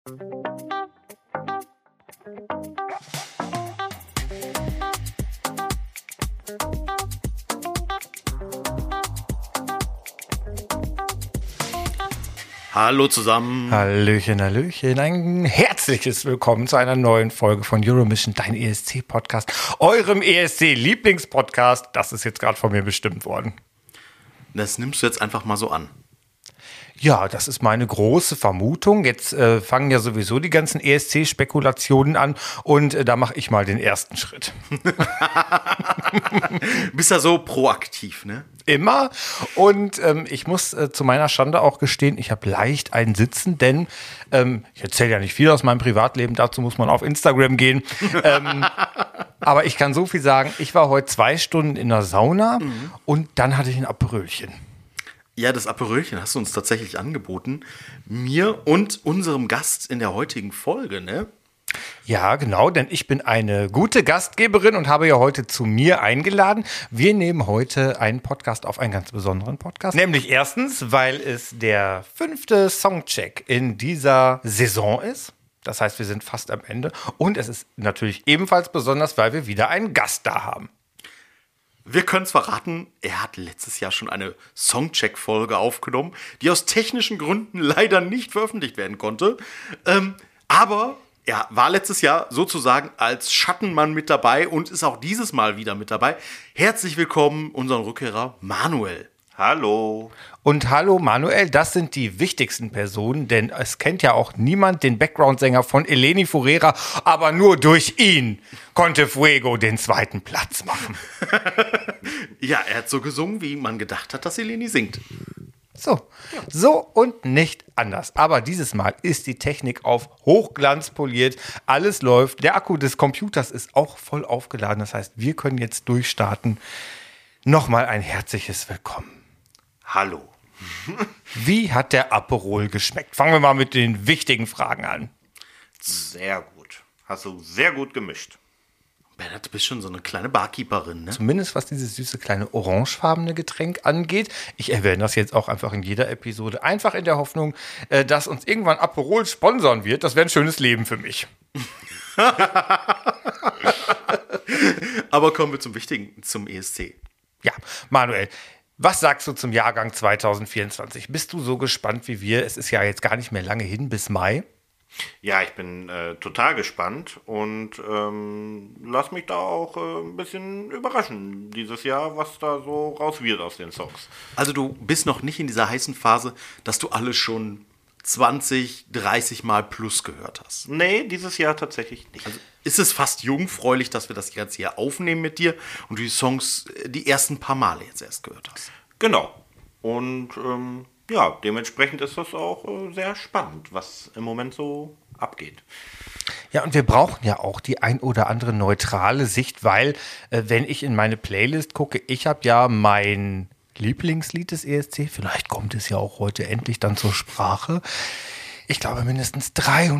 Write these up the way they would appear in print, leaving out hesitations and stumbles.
Hallo zusammen. Hallöchen, Hallöchen. Ein herzliches Willkommen zu einer neuen Folge von Euromission, dein ESC-Podcast, eurem ESC-Lieblingspodcast. Das ist jetzt gerade von mir bestimmt worden. Das nimmst du jetzt einfach mal so an. Ja, das ist meine große Vermutung. Jetzt fangen ja sowieso die ganzen ESC-Spekulationen an und da mache ich mal den ersten Schritt. Bist ja so proaktiv, ne? Immer. Und ich muss zu meiner Schande auch gestehen, ich habe leicht einen Sitzen, denn ich erzähle ja nicht viel aus meinem Privatleben, dazu muss man auf Instagram gehen. Aber ich kann so viel sagen, ich war heute 2 Stunden in der Sauna und dann hatte ich ein Aperölchen. Ja, das Aperölchen hast du uns tatsächlich angeboten. Mir und unserem Gast in der heutigen Folge, ne? Ja, genau, denn ich bin eine gute Gastgeberin und habe ja heute zu mir eingeladen. Wir nehmen heute einen Podcast auf, einen ganz besonderen Podcast. Nämlich erstens, weil es der 5. Songcheck in dieser Saison ist. Das heißt, wir sind fast am Ende. Und es ist natürlich ebenfalls besonders, weil wir wieder einen Gast da haben. Wir können es verraten, er hat letztes Jahr schon eine Songcheck-Folge aufgenommen, die aus technischen Gründen leider nicht veröffentlicht werden konnte. Aber er war letztes Jahr sozusagen als Schattenmann mit dabei und ist auch dieses Mal wieder mit dabei. Herzlich willkommen, unseren Rückkehrer Manuel. Hallo. Und hallo Manuel, das sind die wichtigsten Personen, denn es kennt ja auch niemand den Background-Sänger von Eleni Foureira, aber nur durch ihn konnte Fuego den 2. Platz machen. Ja, er hat so gesungen, wie man gedacht hat, dass Eleni singt. So und nicht anders. Aber dieses Mal ist die Technik auf Hochglanz poliert. Alles läuft. Der Akku des Computers ist auch voll aufgeladen. Das heißt, wir können jetzt durchstarten. Nochmal ein herzliches Willkommen. Hallo. Wie hat der Aperol geschmeckt? Fangen wir mal mit den wichtigen Fragen an. Sehr gut. Hast du sehr gut gemischt. Bernhard, du bist schon so eine kleine Barkeeperin, ne? Zumindest was dieses süße kleine orangefarbene Getränk angeht. Ich erwähne das jetzt auch einfach in jeder Episode. Einfach in der Hoffnung, dass uns irgendwann Aperol sponsern wird. Das wäre ein schönes Leben für mich. Aber kommen wir zum Wichtigen, zum ESC. Ja, Manuel, was sagst du zum Jahrgang 2024? Bist du so gespannt wie wir? Es ist ja jetzt gar nicht mehr lange hin bis Mai. Ja, ich bin total gespannt und lass mich da auch ein bisschen überraschen dieses Jahr, was da so raus wird aus den Songs. Also du bist noch nicht in dieser heißen Phase, dass du alles schon 20, 30 Mal plus gehört hast. Nee, dieses Jahr tatsächlich nicht. Also ist es fast jungfräulich, dass wir das jetzt hier aufnehmen mit dir und du die Songs die ersten paar Male jetzt erst gehört hast. Genau. Und ja, dementsprechend ist das auch sehr spannend, was im Moment so abgeht. Ja, und wir brauchen ja auch die ein oder andere neutrale Sicht, weil wenn ich in meine Playlist gucke, ich habe ja mein Lieblingslied des ESC, vielleicht kommt es ja auch heute endlich dann zur Sprache. Ich glaube, mindestens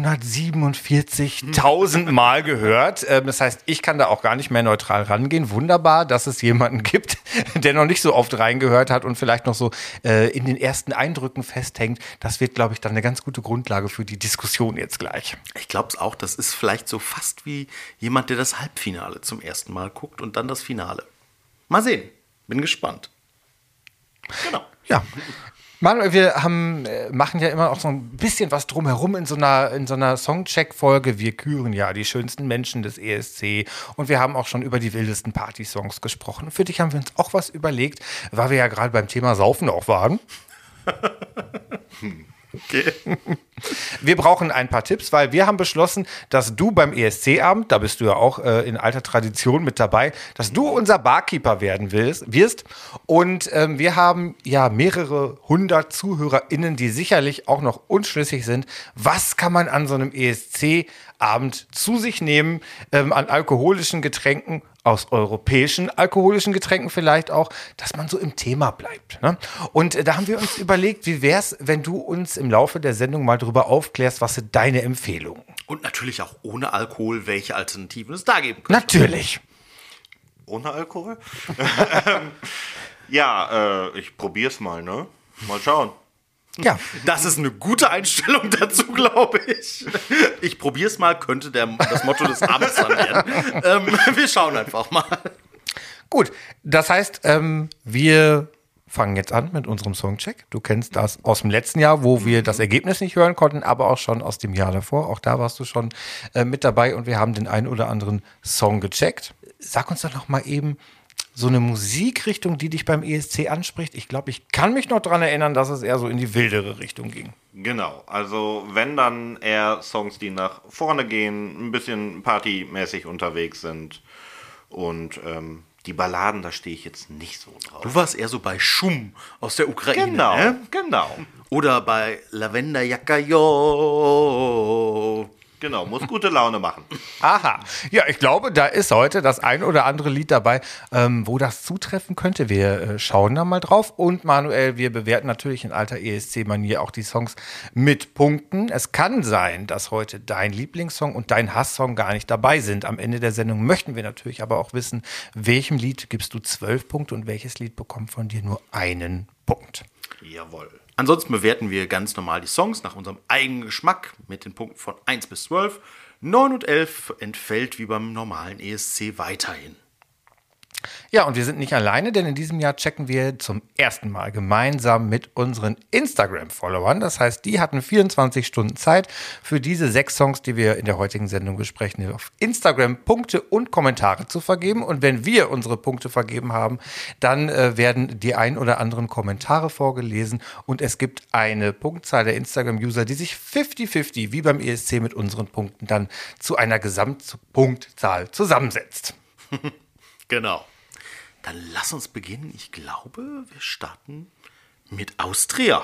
347.000 Mal gehört. Das heißt, ich kann da auch gar nicht mehr neutral rangehen. Wunderbar, dass es jemanden gibt, der noch nicht so oft reingehört hat und vielleicht noch so in den ersten Eindrücken festhängt. Das wird, glaube ich, dann eine ganz gute Grundlage für die Diskussion jetzt gleich. Ich glaube es auch, das ist vielleicht so fast wie jemand, der das Halbfinale zum ersten Mal guckt und dann das Finale. Mal sehen, bin gespannt. Genau. Ja. Manuel, wir machen ja immer auch so ein bisschen was drumherum in so einer Songcheck-Folge. Wir küren ja die schönsten Menschen des ESC und wir haben auch schon über die wildesten Party-Songs gesprochen. Für dich haben wir uns auch was überlegt, weil wir ja gerade beim Thema Saufen auch waren. Okay. Wir brauchen ein paar Tipps, weil wir haben beschlossen, dass du beim ESC-Abend, da bist du ja auch in alter Tradition mit dabei, dass du unser Barkeeper werden wirst. Und wir haben ja mehrere 100 ZuhörerInnen, die sicherlich auch noch unschlüssig sind. Was kann man an so einem ESC-Abend zu sich nehmen an alkoholischen Getränken, aus europäischen alkoholischen Getränken vielleicht auch, dass man so im Thema bleibt. Ne? Und da haben wir uns überlegt, wie wär's, wenn du uns im Laufe der Sendung mal darüber aufklärst, was sind deine Empfehlungen? Und natürlich auch ohne Alkohol, welche Alternativen es da geben könnte. Natürlich. Ohne Alkohol? Ja, ich probier's mal, ne? Mal schauen. Ja. Das ist eine gute Einstellung dazu, glaube ich. Ich probiere es mal, könnte das Motto des Abends dann werden. Wir schauen einfach mal. Gut, das heißt, wir fangen jetzt an mit unserem Songcheck. Du kennst das aus dem letzten Jahr, wo wir das Ergebnis nicht hören konnten, aber auch schon aus dem Jahr davor. Auch da warst du schon mit dabei und wir haben den einen oder anderen Song gecheckt. Sag uns doch noch mal eben so eine Musikrichtung, die dich beim ESC anspricht. Ich glaube, ich kann mich noch daran erinnern, dass es eher so in die wildere Richtung ging. Genau, also wenn dann eher Songs, die nach vorne gehen, ein bisschen partymäßig unterwegs sind und die Balladen, da stehe ich jetzt nicht so drauf. Du warst eher so bei Schum aus der Ukraine, Genau, ne? genau. Oder bei Lavender Yakayo. Genau, muss gute Laune machen. Aha. Ja, ich glaube, da ist heute das ein oder andere Lied dabei, wo das zutreffen könnte. Wir schauen da mal drauf. Und Manuel, wir bewerten natürlich in alter ESC-Manier auch die Songs mit Punkten. Es kann sein, dass heute dein Lieblingssong und dein Hasssong gar nicht dabei sind. Am Ende der Sendung möchten wir natürlich aber auch wissen, welchem Lied gibst du 12 Punkte und welches Lied bekommt von dir nur einen Punkt. Jawohl. Ansonsten bewerten wir ganz normal die Songs nach unserem eigenen Geschmack mit den Punkten von 1 bis 12. 9 und 11 entfällt wie beim normalen ESC weiterhin. Ja, und wir sind nicht alleine, denn in diesem Jahr checken wir zum ersten Mal gemeinsam mit unseren Instagram-Followern. Das heißt, die hatten 24 Stunden Zeit für diese 6 Songs, die wir in der heutigen Sendung besprechen, auf Instagram Punkte und Kommentare zu vergeben. Und wenn wir unsere Punkte vergeben haben, dann werden die ein oder anderen Kommentare vorgelesen und es gibt eine Punktzahl der Instagram-User, die sich 50-50 wie beim ESC mit unseren Punkten dann zu einer Gesamtpunktzahl zusammensetzt. Genau. Dann lass uns beginnen. Ich glaube, wir starten mit Austria.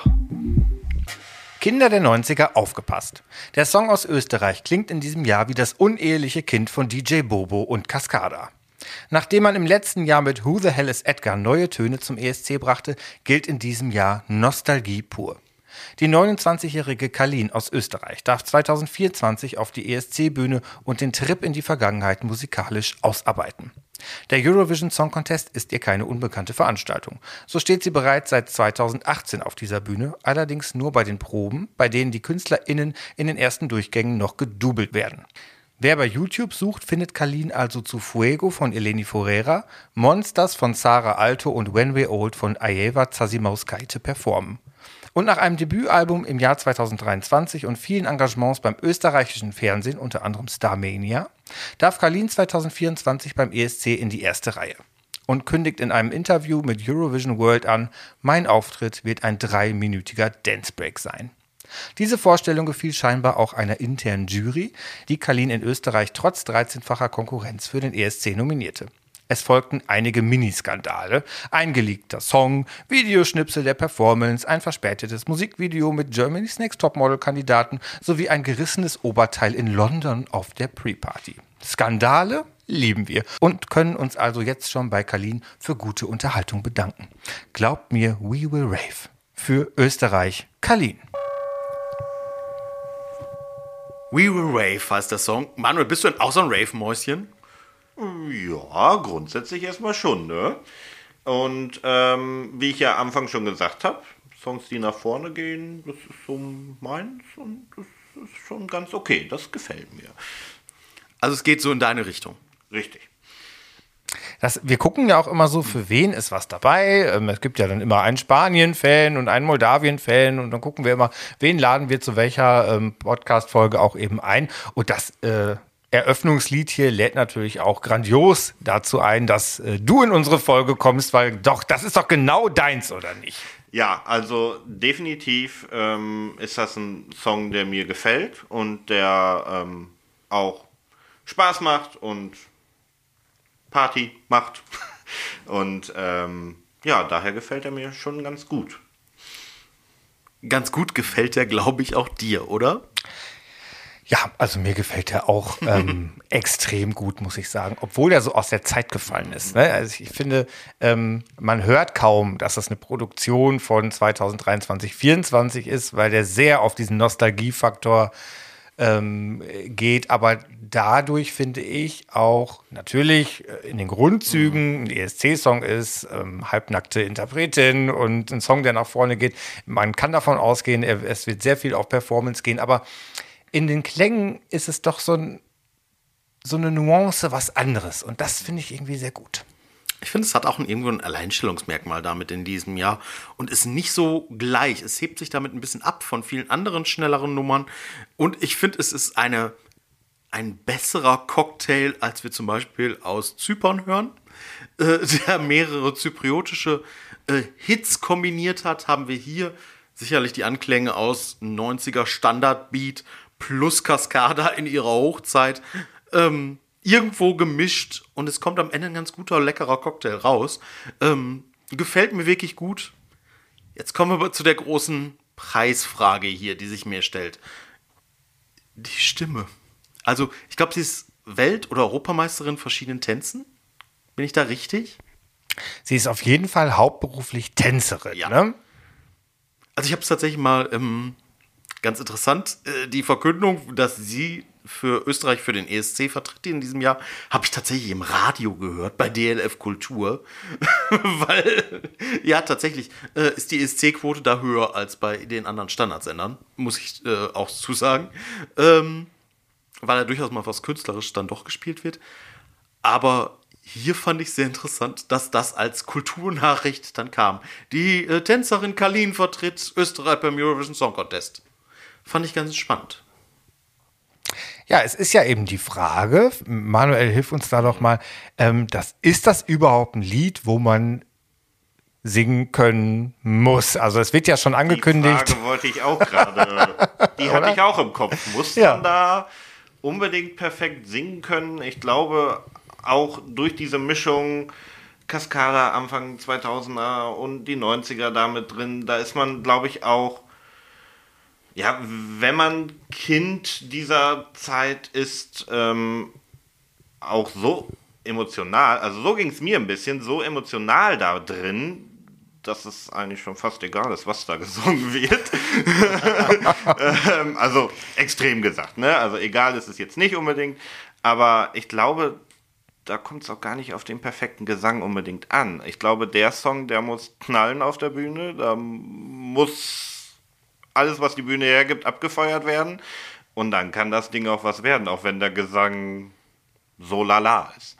Kinder der 90er, aufgepasst. Der Song aus Österreich klingt in diesem Jahr wie das uneheliche Kind von DJ Bobo und Cascada. Nachdem man im letzten Jahr mit Who the Hell is Edgar neue Töne zum ESC brachte, gilt in diesem Jahr Nostalgie pur. Die 29-jährige Kalin aus Österreich darf 2024 auf die ESC-Bühne und den Trip in die Vergangenheit musikalisch ausarbeiten. Der Eurovision Song Contest ist ihr keine unbekannte Veranstaltung. So steht sie bereits seit 2018 auf dieser Bühne, allerdings nur bei den Proben, bei denen die KünstlerInnen in den ersten Durchgängen noch gedoubelt werden. Wer bei YouTube sucht, findet Kalin also zu Fuego von Eleni Foureira, Monsters von Sarah Alto und When We're Old von Aieva Zasimauskaite performen. Und nach einem Debütalbum im Jahr 2023 und vielen Engagements beim österreichischen Fernsehen, unter anderem Starmania, darf Kalin 2024 beim ESC in die erste Reihe und kündigt in einem Interview mit Eurovision World an, mein Auftritt wird ein 3-minütiger Dancebreak sein. Diese Vorstellung gefiel scheinbar auch einer internen Jury, die Kalin in Österreich trotz 13-facher Konkurrenz für den ESC nominierte. Es folgten einige Miniskandale, ein geleakter Song, Videoschnipsel der Performance, ein verspätetes Musikvideo mit Germany's Next Topmodel-Kandidaten sowie ein gerissenes Oberteil in London auf der Pre-Party. Skandale lieben wir und können uns also jetzt schon bei Kalin für gute Unterhaltung bedanken. Glaubt mir, we will rave. Für Österreich, Kalin. We Will Rave heißt der Song. Manuel, bist du denn auch so ein Rave-Mäuschen? Ja, grundsätzlich erstmal schon, ne? Und wie ich ja am Anfang schon gesagt habe, Songs, die nach vorne gehen, das ist so meins und das ist schon ganz okay. Das gefällt mir. Also es geht so in deine Richtung. Richtig. Wir gucken ja auch immer so, für wen ist was dabei. Es gibt ja dann immer einen Spanien-Fan und einen Moldawien-Fan und dann gucken wir immer, wen laden wir zu welcher Podcast-Folge auch eben ein. Und das Eröffnungslied hier lädt natürlich auch grandios dazu ein, dass du in unsere Folge kommst, weil doch, das ist doch genau deins, oder nicht? Ja, also definitiv ist das ein Song, der mir gefällt und der auch Spaß macht und Party macht. Und ja, daher gefällt er mir schon ganz gut. Ganz gut gefällt er, glaube ich, auch dir, oder? Ja, also mir gefällt er auch extrem gut, muss ich sagen. Obwohl er so aus der Zeit gefallen ist. Ne? Also ich finde, man hört kaum, dass das eine Produktion von 2023, 2024 ist, weil der sehr auf diesen Nostalgiefaktor geht, aber dadurch finde ich auch natürlich in den Grundzügen ein ESC-Song ist, halbnackte Interpretin und ein Song, der nach vorne geht. Man kann davon ausgehen, es wird sehr viel auf Performance gehen, aber in den Klängen ist es doch so eine Nuance, was anderes. Und das finde ich irgendwie sehr gut. Ich finde, es hat auch irgendwo ein Alleinstellungsmerkmal damit in diesem Jahr und ist nicht so gleich. Es hebt sich damit ein bisschen ab von vielen anderen schnelleren Nummern. Und ich finde, es ist ein besserer Cocktail, als wir zum Beispiel aus Zypern hören, der mehrere zypriotische Hits kombiniert hat. Haben wir hier sicherlich die Anklänge aus 90er Standardbeat plus Cascada in ihrer Hochzeit irgendwo gemischt und es kommt am Ende ein ganz guter, leckerer Cocktail raus. Gefällt mir wirklich gut. Jetzt kommen wir aber zu der großen Preisfrage hier, die sich mir stellt. Die Stimme. Also, ich glaube, sie ist Welt- oder Europameisterin in verschiedenen Tänzen. Bin ich da richtig? Sie ist auf jeden Fall hauptberuflich Tänzerin, Ja. ne? Also, ich habe es tatsächlich mal ganz interessant, die Verkündung, dass sie für Österreich für den ESC vertritt in diesem Jahr, habe ich tatsächlich im Radio gehört, bei DLF Kultur. Weil, ja, tatsächlich ist die ESC-Quote da höher als bei den anderen Standardsendern, muss ich auch zusagen. Weil da durchaus mal was Künstlerisches dann doch gespielt wird. Aber hier fand ich sehr interessant, dass das als Kulturnachricht dann kam. Die Tänzerin Kalin vertritt Österreich beim Eurovision Song Contest. Fand ich ganz spannend. Ja, es ist ja eben die Frage, Manuel, hilf uns da doch mal, ist das überhaupt ein Lied, wo man singen können muss? Also es wird ja schon angekündigt. Die Frage wollte ich auch gerade, die hatte ich auch im Kopf. Muss man da unbedingt perfekt singen können? Ich glaube, auch durch diese Mischung Cascada Anfang 2000er und die 90er da mit drin, da ist man, glaube ich, auch, ja, wenn man Kind dieser Zeit ist, auch so emotional, also so ging es mir ein bisschen, so emotional da drin, dass es eigentlich schon fast egal ist, was da gesungen wird. Also extrem gesagt, ne? Also egal ist es jetzt nicht unbedingt, aber ich glaube, da kommt es auch gar nicht auf den perfekten Gesang unbedingt an. Ich glaube, der Song, der muss knallen auf der Bühne, da muss alles, was die Bühne hergibt, abgefeuert werden. Und dann kann das Ding auch was werden, auch wenn der Gesang so lala ist.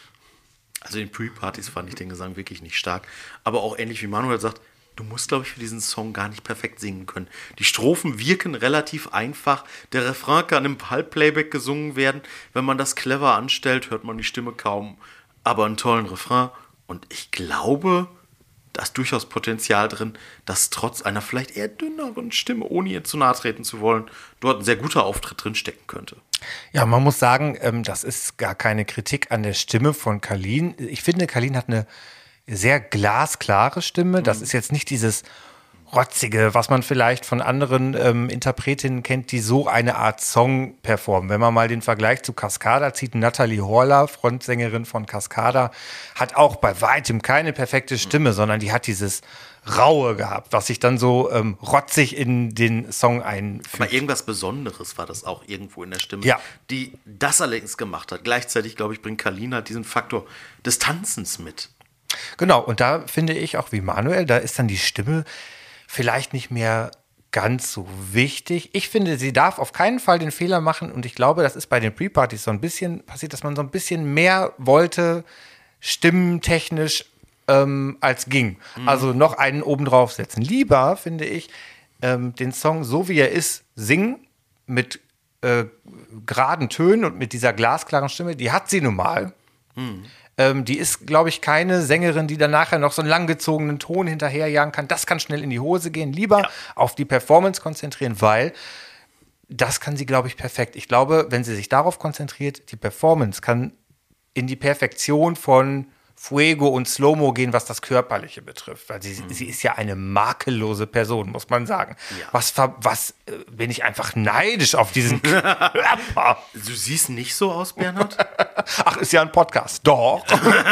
Also in Pre-Partys fand ich den Gesang wirklich nicht stark. Aber auch ähnlich wie Manuel sagt, du musst, glaube ich, für diesen Song gar nicht perfekt singen können. Die Strophen wirken relativ einfach. Der Refrain kann im Halbplayback gesungen werden. Wenn man das clever anstellt, hört man die Stimme kaum. Aber einen tollen Refrain. Und ich glaube, da ist durchaus Potenzial drin, dass trotz einer vielleicht eher dünneren Stimme, ohne ihr zu nahe treten zu wollen, dort ein sehr guter Auftritt drin stecken könnte. Ja, man muss sagen, das ist gar keine Kritik an der Stimme von Kalin. Ich finde, Kalin hat eine sehr glasklare Stimme. Das ist jetzt nicht dieses Rotzige, was man vielleicht von anderen Interpretinnen kennt, die so eine Art Song performen. Wenn man mal den Vergleich zu Cascada zieht, Natalie Horler, Frontsängerin von Cascada, hat auch bei weitem keine perfekte Stimme, sondern die hat dieses Raue gehabt, was sich dann so rotzig in den Song einfügt. Aber irgendwas Besonderes war das auch irgendwo in der Stimme, Ja. die das allerdings gemacht hat. Gleichzeitig, glaube ich, bringt Kalin halt diesen Faktor des Tanzens mit. Genau, und da finde ich auch wie Manuel, da ist dann die Stimme vielleicht nicht mehr ganz so wichtig. Ich finde, sie darf auf keinen Fall den Fehler machen und ich glaube, das ist bei den Pre-Partys so ein bisschen passiert, dass man so ein bisschen mehr wollte, stimmentechnisch, als ging. Also noch einen obendrauf setzen. Lieber, finde ich, den Song so wie er ist, singen mit geraden Tönen und mit dieser glasklaren Stimme, die hat sie nun mal. Die ist, glaube ich, keine Sängerin, die dann nachher noch so einen langgezogenen Ton hinterherjagen kann. Das kann schnell in die Hose gehen. Lieber auf die Performance konzentrieren, weil das kann sie, glaube ich, perfekt. Ich glaube, wenn sie sich darauf konzentriert, die Performance kann in die Perfektion von Fuego und Slow-Mo gehen, was das Körperliche betrifft. Weil sie ist ja eine makellose Person, muss man sagen. Ja. Was bin ich einfach neidisch auf diesen Körper. Du siehst nicht so aus, Bernhard? Ach, ist ja ein Podcast. Doch.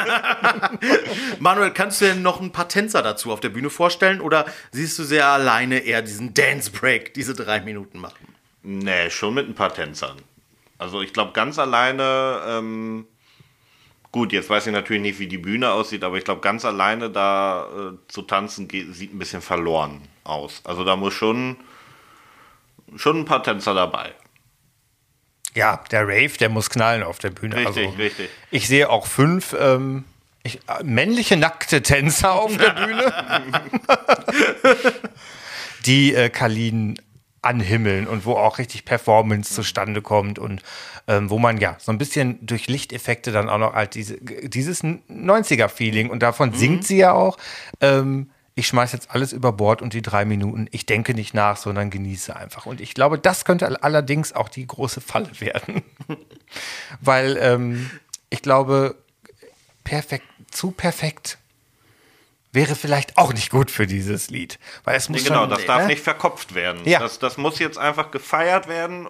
Manuel, kannst du dir noch ein paar Tänzer dazu auf der Bühne vorstellen oder siehst du sehr alleine eher diesen Dance Break, diese 3 Minuten machen? Nee, schon mit ein paar Tänzern. Also ich glaube, ganz alleine, gut, jetzt weiß ich natürlich nicht, wie die Bühne aussieht, aber ich glaube, ganz alleine da zu tanzen sieht ein bisschen verloren aus. Also da muss schon ein paar Tänzer dabei. Ja, der Rave, der muss knallen auf der Bühne. Richtig, richtig. Ich sehe auch 5 männliche nackte Tänzer auf der Bühne, die Kalin anhimmeln und wo auch richtig Performance zustande kommt und wo man ja so ein bisschen durch Lichteffekte dann auch noch halt dieses 90er-Feeling und davon singt sie ja auch. Ich schmeiß jetzt alles über Bord und die 3 Minuten, ich denke nicht nach, sondern genieße einfach. Und ich glaube, das könnte allerdings auch die große Falle werden. Weil ich glaube, zu perfekt wäre vielleicht auch nicht gut für dieses Lied. Weil es muss Genau, schon, das darf nicht verkopft werden. Ja. Das muss jetzt einfach gefeiert werden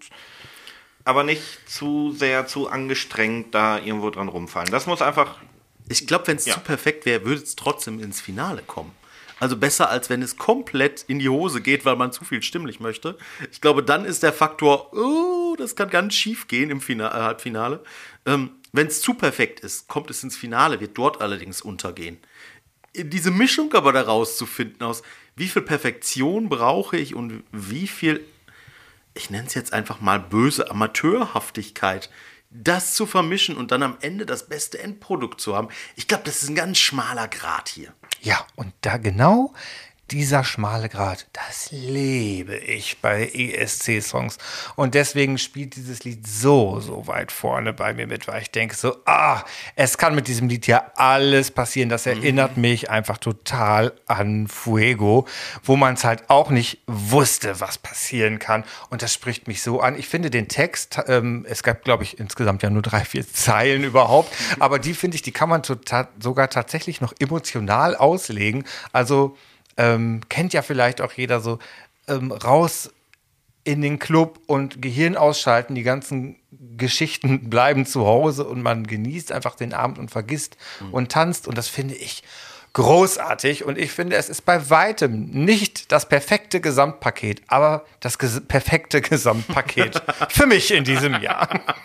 aber nicht zu sehr, zu angestrengt da irgendwo dran rumfallen. Das muss einfach... Ich glaube, wenn es zu perfekt wäre, würde es trotzdem ins Finale kommen. Also besser, als wenn es komplett in die Hose geht, weil man zu viel stimmlich möchte. Ich glaube, dann ist der Faktor, das kann ganz schief gehen im Halbfinale. Wenn es zu perfekt ist, kommt es ins Finale, wird dort allerdings untergehen. Diese Mischung aber daraus zu finden aus, wie viel Perfektion brauche ich und wie viel, ich nenne es jetzt einfach mal böse Amateurhaftigkeit, das zu vermischen und dann am Ende das beste Endprodukt zu haben. Ich glaube, das ist ein ganz schmaler Grat hier. Ja, und da genau dieser schmale Grat, das liebe ich bei ESC-Songs. Und deswegen spielt dieses Lied so weit vorne bei mir mit, weil ich denke so, es kann mit diesem Lied ja alles passieren. Das erinnert mich einfach total an Fuego, wo man es halt auch nicht wusste, was passieren kann. Und das spricht mich so an. Ich finde den Text, es gab, glaube ich, insgesamt ja nur 3-4 Zeilen überhaupt, aber die finde ich, die kann man sogar tatsächlich noch emotional auslegen. Also kennt ja vielleicht auch jeder so, raus in den Club und Gehirn ausschalten, die ganzen Geschichten bleiben zu Hause und man genießt einfach den Abend und vergisst und tanzt und das finde ich großartig und ich finde, es ist bei weitem nicht das perfekte Gesamtpaket, aber das perfekte Gesamtpaket für mich in diesem Jahr.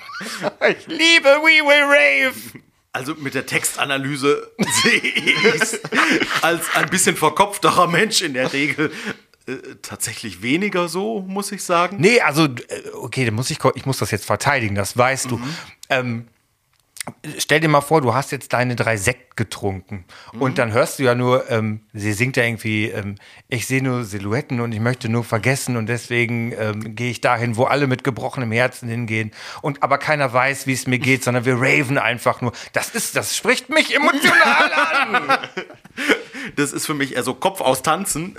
Ich liebe We Will Rave! Also mit der Textanalyse sehe ich es als ein bisschen verkopfterer Mensch in der Regel tatsächlich weniger so, muss ich sagen. Nee, also, okay, ich muss das jetzt verteidigen, das weißt du. Stell dir mal vor, du hast jetzt deine 3 Sekt getrunken und dann hörst du ja nur, sie singt ja irgendwie, ich sehe nur Silhouetten und ich möchte nur vergessen und deswegen gehe ich dahin, wo alle mit gebrochenem Herzen hingehen und aber keiner weiß, wie es mir geht, sondern wir raven einfach nur. Das spricht mich emotional an. Das ist für mich eher so Kopf aus Tanzen.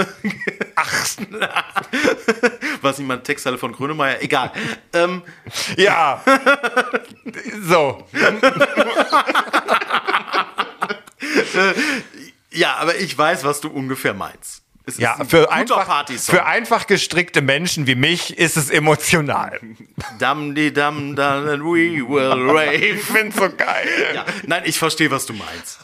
Was nicht mal eine Textzeile von Grönemeyer, egal. Ja. So. Ja, aber ich weiß, was du ungefähr meinst. Es Ja, ist ein für guter Partysong. für einfach gestrickte Menschen wie mich ist es emotional. Dam, di, dam, dam, and we will rave. Ich find's so geil. Ja, nein, ich verstehe, was du meinst.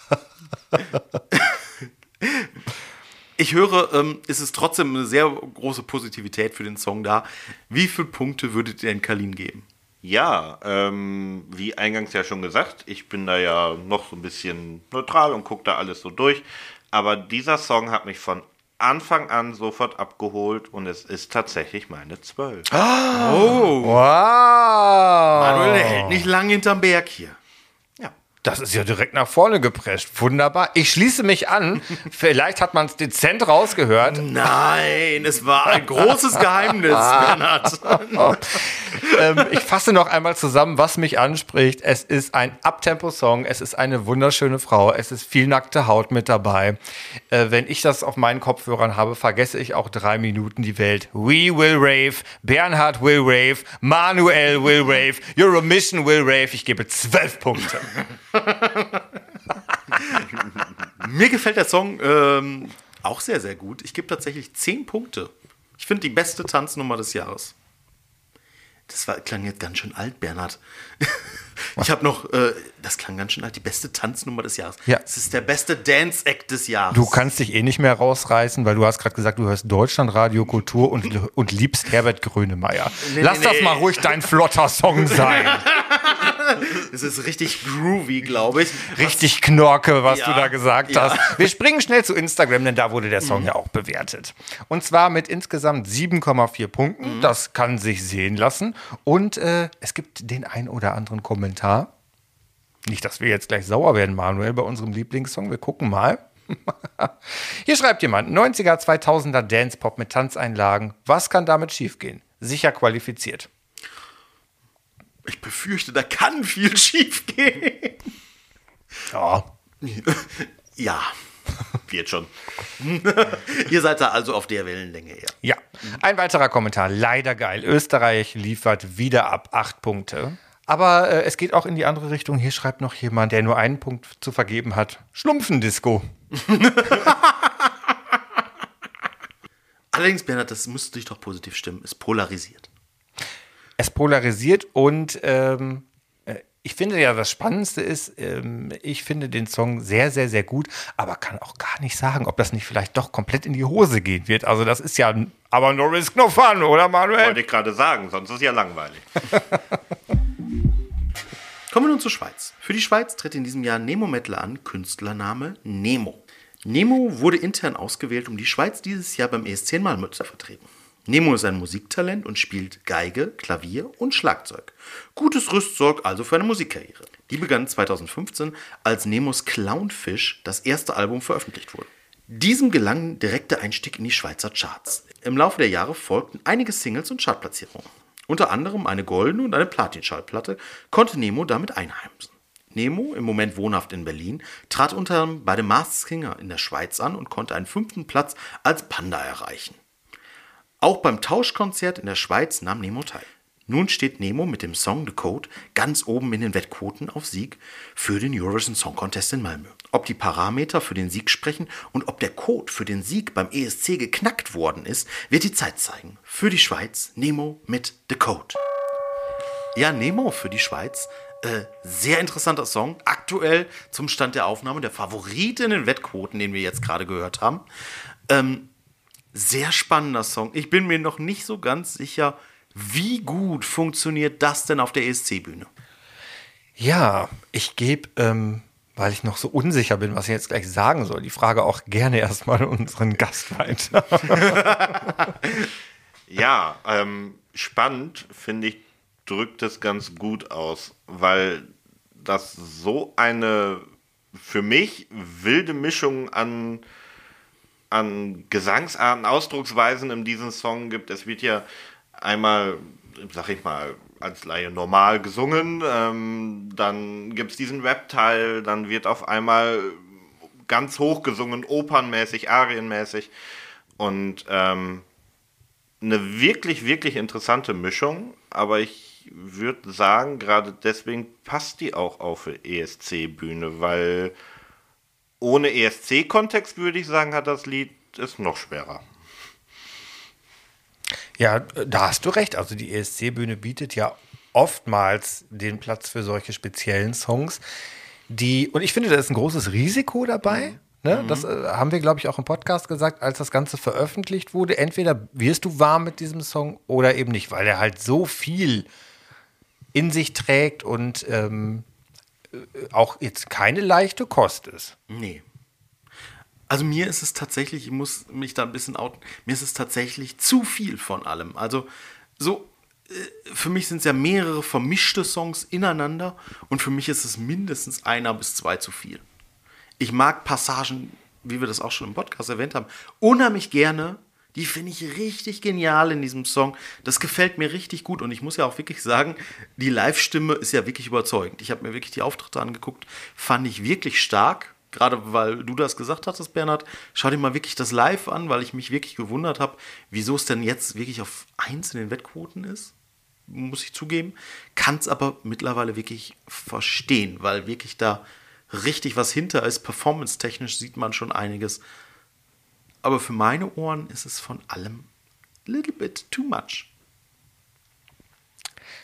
Ich höre, es ist trotzdem eine sehr große Positivität für den Song da. Wie viele Punkte würdet ihr in Kalin geben? Ja, wie eingangs ja schon gesagt, ich bin da ja noch so ein bisschen neutral und gucke da alles so durch. Aber dieser Song hat mich von Anfang an sofort abgeholt und es ist tatsächlich meine 12. Oh, Wow. Manuel, der hält nicht lang hinterm Berg hier. Das ist ja direkt nach vorne geprescht. Wunderbar. Ich schließe mich an. Vielleicht hat man es dezent rausgehört. Nein, es war ein großes Geheimnis, Bernhard. Ich fasse noch einmal zusammen, was mich anspricht. Es ist ein Uptempo-Song. Es ist eine wunderschöne Frau. Es ist viel nackte Haut mit dabei. Wenn ich das auf meinen Kopfhörern habe, vergesse ich auch 3 Minuten die Welt. We will rave. Bernhard will rave. Manuel will rave. Euromission will rave. Ich gebe 12 Punkte. Mir gefällt der Song auch sehr, sehr gut. Ich gebe tatsächlich 10 Punkte. Ich finde die beste Tanznummer des Jahres. Das klang jetzt ganz schön alt, Bernhard. Ich habe noch, das klang ganz schön alt, die beste Tanznummer des Jahres. Ja. Es ist der beste Dance-Act des Jahres. Du kannst dich eh nicht mehr rausreißen, weil du hast gerade gesagt, du hörst Deutschlandradio Kultur und liebst Herbert Grönemeyer. Lass das mal ruhig dein flotter Song sein. Es ist richtig groovy, glaube ich. Richtig Knorke, was Ja, du da gesagt ja. hast. Wir springen schnell zu Instagram, denn da wurde der Song ja auch bewertet. Und zwar mit insgesamt 7,4 Punkten. Das kann sich sehen lassen. Und es gibt den ein oder anderen Kommentar. Nicht, dass wir jetzt gleich sauer werden, Manuel, bei unserem Lieblingssong. Wir gucken mal. Hier schreibt jemand, 90er, 2000er Dance-Pop mit Tanzeinlagen. Was kann damit schiefgehen? Sicher qualifiziert. Ich befürchte, da kann viel schief gehen. Ja. Ja, Wird schon. ihr seid da also auf der Wellenlänge, ja. Ja, ein weiterer Kommentar. Leider geil. Österreich liefert wieder ab 8 Punkte. Aber es geht auch in die andere Richtung. Hier schreibt noch jemand, der nur einen Punkt zu vergeben hat. Schlumpfendisco. Allerdings, Bernhard, das müsste dich doch positiv stimmen. Es polarisiert. Es polarisiert und ich finde ja, das Spannendste ist, ich finde den Song sehr, sehr, sehr gut, aber kann auch gar nicht sagen, ob das nicht vielleicht doch komplett in die Hose gehen wird. Also das ist ja aber no risk, no fun, oder Manuel? Wollte ich gerade sagen, sonst ist es ja langweilig. Kommen wir nun zur Schweiz. Für die Schweiz tritt in diesem Jahr Nemo Mettler an, Künstlername Nemo. Nemo wurde intern ausgewählt, um die Schweiz dieses Jahr beim ESC in Malmö zu vertreten. Nemo ist ein Musiktalent und spielt Geige, Klavier und Schlagzeug. Gutes Rüstzeug also für eine Musikkarriere. Die begann 2015, als Nemos Clownfish, das erste Album, veröffentlicht wurde. Diesem gelang direkter Einstieg in die Schweizer Charts. Im Laufe der Jahre folgten einige Singles und Chartplatzierungen. Unter anderem eine goldene und eine Platin-Schallplatte konnte Nemo damit einheimsen. Nemo, im Moment wohnhaft in Berlin, trat unter anderem bei The Masked Singer in der Schweiz an und konnte einen 5. Platz als Panda erreichen. Auch beim Tauschkonzert in der Schweiz nahm Nemo teil. Nun steht Nemo mit dem Song The Code ganz oben in den Wettquoten auf Sieg für den Eurovision Song Contest in Malmö. Ob die Parameter für den Sieg sprechen und ob der Code für den Sieg beim ESC geknackt worden ist, wird die Zeit zeigen. Für die Schweiz Nemo mit The Code. Ja, Nemo für die Schweiz. Sehr interessanter Song. Aktuell zum Stand der Aufnahme der Favorit in den Wettquoten, den wir jetzt gerade gehört haben. Sehr spannender Song. Ich bin mir noch nicht so ganz sicher, wie gut funktioniert das denn auf der ESC-Bühne? Ja, ich gebe, weil ich noch so unsicher bin, was ich jetzt gleich sagen soll, die Frage auch gerne erstmal unseren Gast weiter. Ja, spannend, finde ich, drückt es ganz gut aus, weil das so eine für mich wilde Mischung an Gesangsarten, Ausdrucksweisen in diesem Song gibt. Es wird ja einmal, sag ich mal, als Laie normal gesungen, dann gibt es diesen Rap-Teil, dann wird auf einmal ganz hoch gesungen, opernmäßig, arienmäßig und eine wirklich, wirklich interessante Mischung, aber ich würde sagen, gerade deswegen passt die auch auf die ESC-Bühne, weil ohne ESC-Kontext würde ich sagen, hat das Lied es noch schwerer. Ja, da hast du recht. Also die ESC-Bühne bietet ja oftmals den Platz für solche speziellen Songs, und ich finde, da ist ein großes Risiko dabei. Ne? Das haben wir, glaube ich, auch im Podcast gesagt, als das Ganze veröffentlicht wurde. Entweder wirst du warm mit diesem Song oder eben nicht, weil er halt so viel in sich trägt und auch jetzt keine leichte Kost ist. Nee. Also mir ist es tatsächlich, ich muss mich da ein bisschen outen, mir ist es tatsächlich zu viel von allem. Also so, für mich sind es ja mehrere vermischte Songs ineinander und für mich ist es mindestens 1 bis 2 zu viel. Ich mag Passagen, wie wir das auch schon im Podcast erwähnt haben, unheimlich gerne. Die finde ich richtig genial in diesem Song. Das gefällt mir richtig gut. Und ich muss ja auch wirklich sagen, die Live-Stimme ist ja wirklich überzeugend. Ich habe mir wirklich die Auftritte angeguckt, fand ich wirklich stark. Gerade weil du das gesagt hattest, Bernhard. Schau dir mal wirklich das Live an, weil ich mich wirklich gewundert habe, wieso es denn jetzt wirklich auf 1 in den Wettquoten ist. Muss ich zugeben. Kann es aber mittlerweile wirklich verstehen, weil wirklich da richtig was hinter ist. Performance-technisch sieht man schon einiges. Aber für meine Ohren ist es von allem a little bit too much.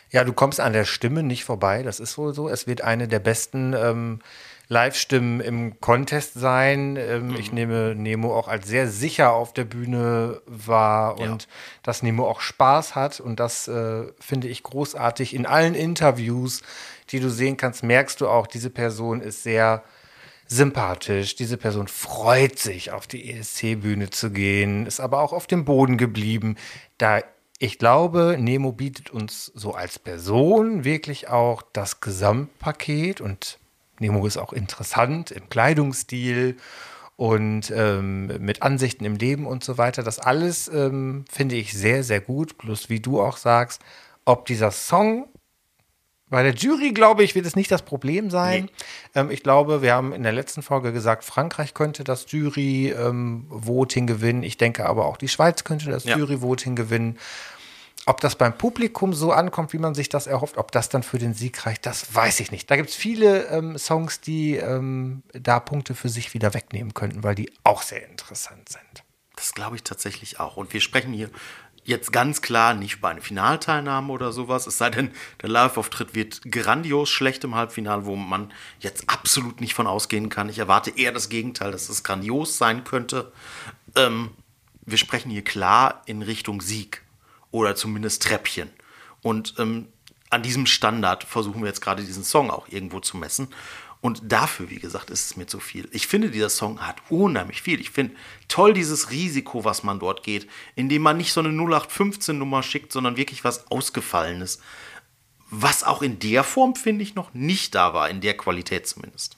Ja, du kommst an der Stimme nicht vorbei, das ist wohl so. Es wird eine der besten Live-Stimmen im Contest sein. Ich nehme Nemo auch als sehr sicher auf der Bühne wahr und dass Nemo auch Spaß hat. Und das finde ich großartig. In allen Interviews, die du sehen kannst, merkst du auch, diese Person ist sehr sympathisch. Diese Person freut sich, auf die ESC-Bühne zu gehen, ist aber auch auf dem Boden geblieben. Ich glaube, Nemo bietet uns so als Person wirklich auch das Gesamtpaket und Nemo ist auch interessant im Kleidungsstil und mit Ansichten im Leben und so weiter. Das alles finde ich sehr, sehr gut. Plus, wie du auch sagst, ob dieser Song bei der Jury, glaube ich, wird es nicht das Problem sein. Nee. Ich glaube, wir haben in der letzten Folge gesagt, Frankreich könnte das Jury-Voting gewinnen. Ich denke aber auch, die Schweiz könnte das Jury-Voting gewinnen. Ob das beim Publikum so ankommt, wie man sich das erhofft, ob das dann für den Sieg reicht, das weiß ich nicht. Da gibt es viele Songs, die da Punkte für sich wieder wegnehmen könnten, weil die auch sehr interessant sind. Das glaube ich tatsächlich auch. Und wir sprechen hier jetzt ganz klar nicht über eine Finalteilnahme oder sowas, es sei denn, der Live-Auftritt wird grandios schlecht im Halbfinale, wo man jetzt absolut nicht von ausgehen kann. Ich erwarte eher das Gegenteil, dass es grandios sein könnte. Wir sprechen hier klar in Richtung Sieg oder zumindest Treppchen. Und an diesem Standard versuchen wir jetzt gerade diesen Song auch irgendwo zu messen. Und dafür, wie gesagt, ist es mir zu viel. Ich finde, dieser Song hat unheimlich viel. Ich finde toll dieses Risiko, was man dort geht, indem man nicht so eine 0815-Nummer schickt, sondern wirklich was Ausgefallenes. Was auch in der Form, finde ich, noch nicht da war, in der Qualität zumindest.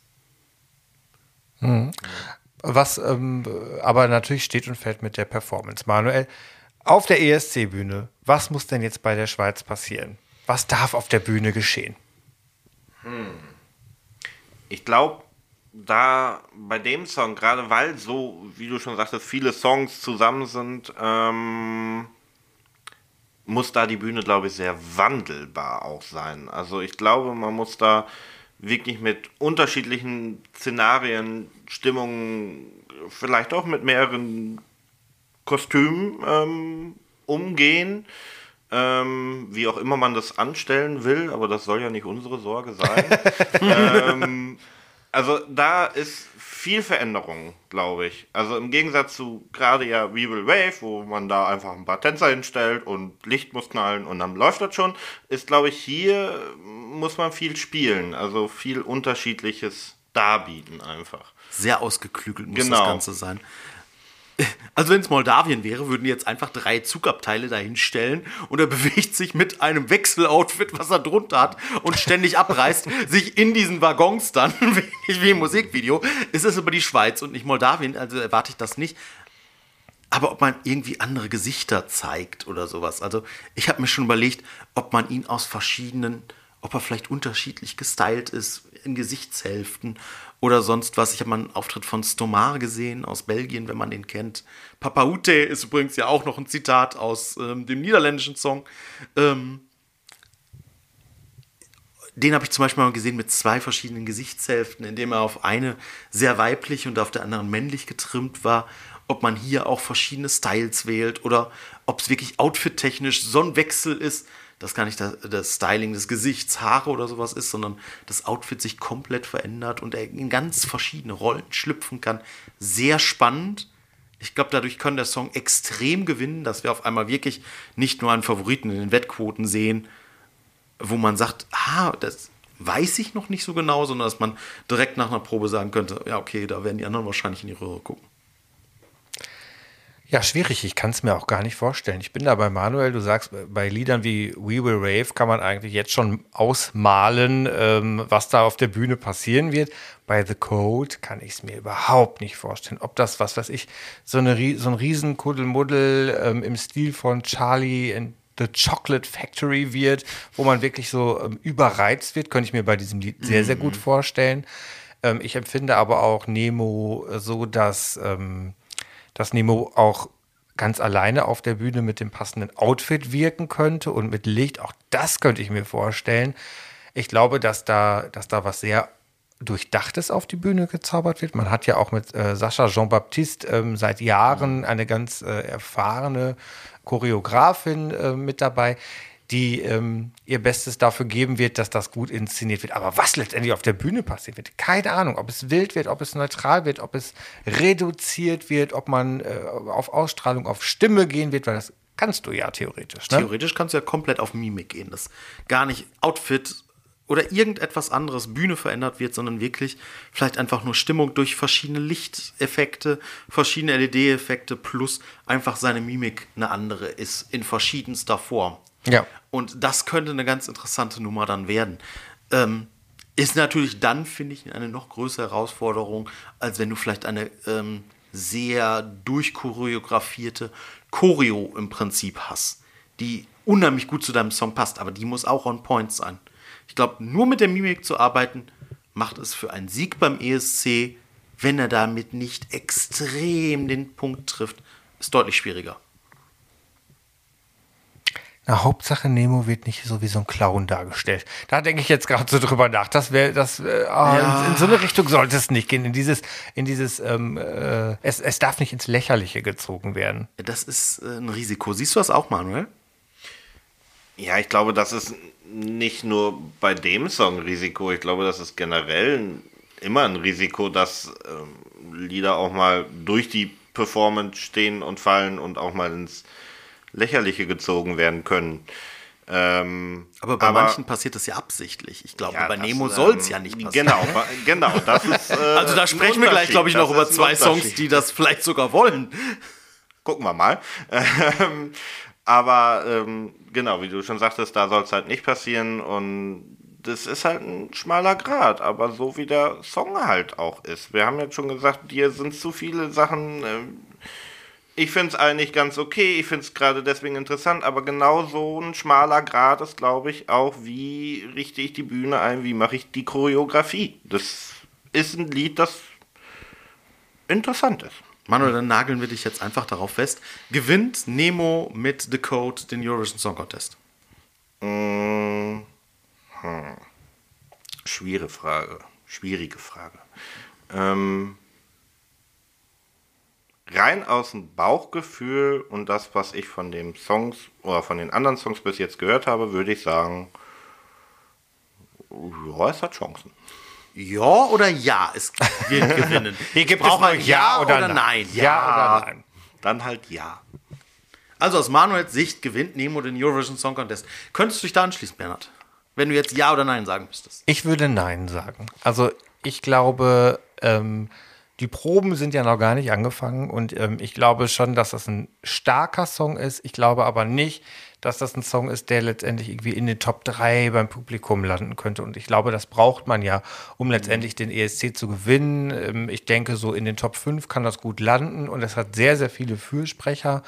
Was aber natürlich steht und fällt mit der Performance. Manuel, auf der ESC-Bühne, was muss denn jetzt bei der Schweiz passieren? Was darf auf der Bühne geschehen? Ich glaube, da bei dem Song, gerade weil so, wie du schon sagtest, viele Songs zusammen sind, muss da die Bühne, glaube ich, sehr wandelbar auch sein. Also ich glaube, man muss da wirklich mit unterschiedlichen Szenarien, Stimmungen, vielleicht auch mit mehreren Kostümen umgehen. Wie auch immer man das anstellen will, aber das soll ja nicht unsere Sorge sein. Also da ist viel Veränderung, glaube ich. Also im Gegensatz zu gerade ja We Will Wave, wo man da einfach ein paar Tänzer hinstellt und Licht muss knallen und dann läuft das schon, ist, glaube ich, hier muss man viel spielen, also viel Unterschiedliches darbieten einfach. Sehr ausgeklügelt muss das Ganze sein. Also wenn es Moldawien wäre, würden die jetzt einfach 3 Zugabteile dahin stellen und er bewegt sich mit einem Wechseloutfit, was er drunter hat und ständig abreißt, sich in diesen Waggons dann, wie im Musikvideo. Ist es aber die Schweiz und nicht Moldawien, also erwarte ich das nicht. Aber ob man irgendwie andere Gesichter zeigt oder sowas. Also ich habe mir schon überlegt, ob man ihn aus ob er vielleicht unterschiedlich gestylt ist in Gesichtshälften oder sonst was. Ich habe mal einen Auftritt von Stomar gesehen aus Belgien, wenn man den kennt. Papa Ute ist übrigens ja auch noch ein Zitat aus dem niederländischen Song. Den habe ich zum Beispiel mal gesehen mit 2 verschiedenen Gesichtshälften, indem er auf eine sehr weiblich und auf der anderen männlich getrimmt war. Ob man hier auch verschiedene Styles wählt oder ob es wirklich outfit-technisch so ein Wechsel ist, dass gar nicht das Styling des Gesichts, Haare oder sowas ist, sondern das Outfit sich komplett verändert und er in ganz verschiedene Rollen schlüpfen kann. Sehr spannend. Ich glaube, dadurch kann der Song extrem gewinnen, dass wir auf einmal wirklich nicht nur einen Favoriten in den Wettquoten sehen, wo man sagt, das weiß ich noch nicht so genau, sondern dass man direkt nach einer Probe sagen könnte, ja okay, da werden die anderen wahrscheinlich in die Röhre gucken. Ja, schwierig. Ich kann es mir auch gar nicht vorstellen. Ich bin da bei Manuel. Du sagst, bei Liedern wie We Will Rave kann man eigentlich jetzt schon ausmalen, was da auf der Bühne passieren wird. Bei The Code kann ich es mir überhaupt nicht vorstellen. Ob das, was weiß ich, so ein riesen Kuddelmuddel im Stil von Charlie and the Chocolate Factory wird, wo man wirklich so überreizt wird, könnte ich mir bei diesem Lied sehr, sehr gut vorstellen. Ich empfinde aber auch Nemo so, dass Nemo auch ganz alleine auf der Bühne mit dem passenden Outfit wirken könnte und mit Licht. Auch das könnte ich mir vorstellen. Ich glaube, dass da was sehr Durchdachtes auf die Bühne gezaubert wird. Man hat ja auch mit Sascha Jean-Baptiste seit Jahren eine ganz erfahrene Choreografin mit dabei. die ihr Bestes dafür geben wird, dass das gut inszeniert wird. Aber was letztendlich auf der Bühne passiert wird, keine Ahnung. Ob es wild wird, ob es neutral wird, ob es reduziert wird, ob man auf Ausstrahlung, auf Stimme gehen wird, weil das kannst du ja theoretisch. Ne? Theoretisch kannst du ja komplett auf Mimik gehen, dass gar nicht Outfit oder irgendetwas anderes Bühne verändert wird, sondern wirklich vielleicht einfach nur Stimmung durch verschiedene Lichteffekte, verschiedene LED-Effekte plus einfach seine Mimik eine andere ist in verschiedenster Form. Ja. Und das könnte eine ganz interessante Nummer dann werden. Ist natürlich dann, finde ich, eine noch größere Herausforderung, als wenn du vielleicht eine sehr durchchoreografierte Choreo im Prinzip hast, die unheimlich gut zu deinem Song passt, aber die muss auch on point sein. Ich glaube, nur mit der Mimik zu arbeiten, macht es für einen Sieg beim ESC, wenn er damit nicht extrem den Punkt trifft, ist deutlich schwieriger. Na, Hauptsache Nemo wird nicht so wie so ein Clown dargestellt. Da denke ich jetzt gerade so drüber nach. In so eine Richtung sollte es nicht gehen. Es darf nicht ins Lächerliche gezogen werden. Das ist ein Risiko. Siehst du das auch, Manuel? Ja, ich glaube, das ist nicht nur bei dem Song ein Risiko. Ich glaube, das ist generell immer ein Risiko, dass Lieder auch mal durch die Performance stehen und fallen und auch mal ins Lächerliche gezogen werden können. Aber bei manchen passiert das ja absichtlich. Ich glaube, bei Nemo soll es ja nicht passieren. Genau. Das ist, also da sprechen wir gleich, glaube ich, noch über 2 Songs, die das vielleicht sogar wollen. Gucken wir mal. Aber genau, wie du schon sagtest, da soll es halt nicht passieren und das ist halt ein schmaler Grat, aber so wie der Song halt auch ist. Wir haben jetzt schon gesagt, dir sind zu viele Sachen, ich finde es eigentlich ganz okay, ich finde es gerade deswegen interessant, aber genau so ein schmaler Grat ist, glaube ich, auch, wie richte ich die Bühne ein, wie mache ich die Choreografie. Das ist ein Lied, das interessant ist. Manuel, dann nageln wir dich jetzt einfach darauf fest. Gewinnt Nemo mit The Code den Eurovision Song Contest? Schwierige Frage. Rein aus dem Bauchgefühl und das, was ich von den Songs oder von den anderen Songs bis jetzt gehört habe, würde ich sagen, ja, es hat Chancen. Ja oder ja, es wird gewinnen. Hier gibt es nur ja oder nein. Ja oder nein. Dann halt ja. Also aus Manuels Sicht gewinnt Nemo den Eurovision Song Contest. Könntest du dich da anschließen, Bernhard? Wenn du jetzt ja oder nein sagen müsstest. Ich würde nein sagen. Also ich glaube, die Proben sind ja noch gar nicht angefangen und ich glaube schon, dass das ein starker Song ist. Ich glaube aber nicht, dass das ein Song ist, der letztendlich irgendwie in den Top 3 beim Publikum landen könnte. Und ich glaube, das braucht man ja, um letztendlich den ESC zu gewinnen. Ich denke, so in den Top 5 kann das gut landen und es hat sehr, sehr viele Fürsprecher.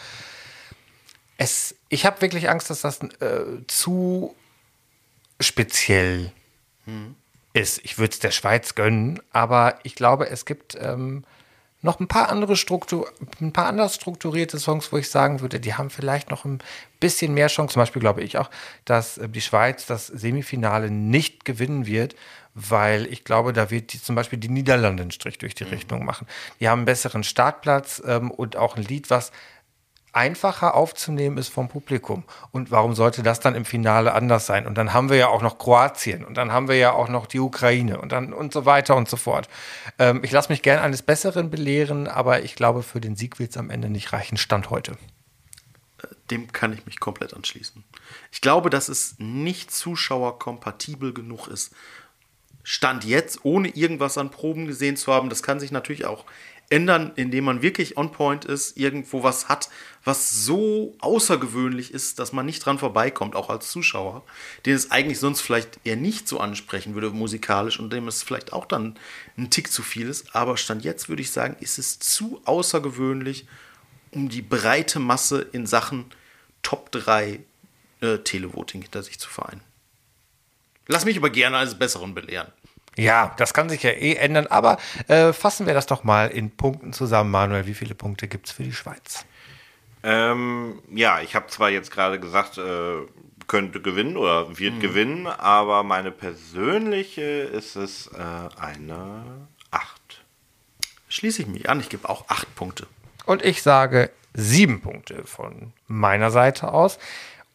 Ich habe wirklich Angst, dass das zu speziell ist. Ich würde es der Schweiz gönnen, aber ich glaube, es gibt noch ein paar anders strukturierte Songs, wo ich sagen würde, die haben vielleicht noch ein bisschen mehr Chance. Zum Beispiel glaube ich auch, dass die Schweiz das Semifinale nicht gewinnen wird, weil ich glaube, da wird zum Beispiel die Niederlande einen Strich durch die Rechnung machen. Die haben einen besseren Startplatz und auch ein Lied, was einfacher aufzunehmen ist vom Publikum. Und warum sollte das dann im Finale anders sein? Und dann haben wir ja auch noch Kroatien und dann haben wir ja auch noch die Ukraine und dann und so weiter und so fort. Ich lasse mich gern eines Besseren belehren, aber ich glaube, für den Sieg wird es am Ende nicht reichen, Stand heute. Dem kann ich mich komplett anschließen. Ich glaube, dass es nicht zuschauerkompatibel genug ist. Stand jetzt, ohne irgendwas an Proben gesehen zu haben, das kann sich natürlich auch ändern, indem man wirklich on point ist, irgendwo was hat, was so außergewöhnlich ist, dass man nicht dran vorbeikommt, auch als Zuschauer, den es eigentlich sonst vielleicht eher nicht so ansprechen würde musikalisch und dem es vielleicht auch dann ein Tick zu viel ist. Aber Stand jetzt würde ich sagen, ist es zu außergewöhnlich, um die breite Masse in Sachen Top 3 Televoting hinter sich zu vereinen. Lass mich aber gerne eines Besseren belehren. Ja, das kann sich ja ändern, aber fassen wir das doch mal in Punkten zusammen, Manuel. Wie viele Punkte gibt es für die Schweiz? Ja, ich habe zwar jetzt gerade gesagt, könnte gewinnen oder wird gewinnen, aber meine persönliche ist es eine 8. Schließe ich mich an, ich gebe auch 8 Punkte. Und ich sage 7 Punkte von meiner Seite aus.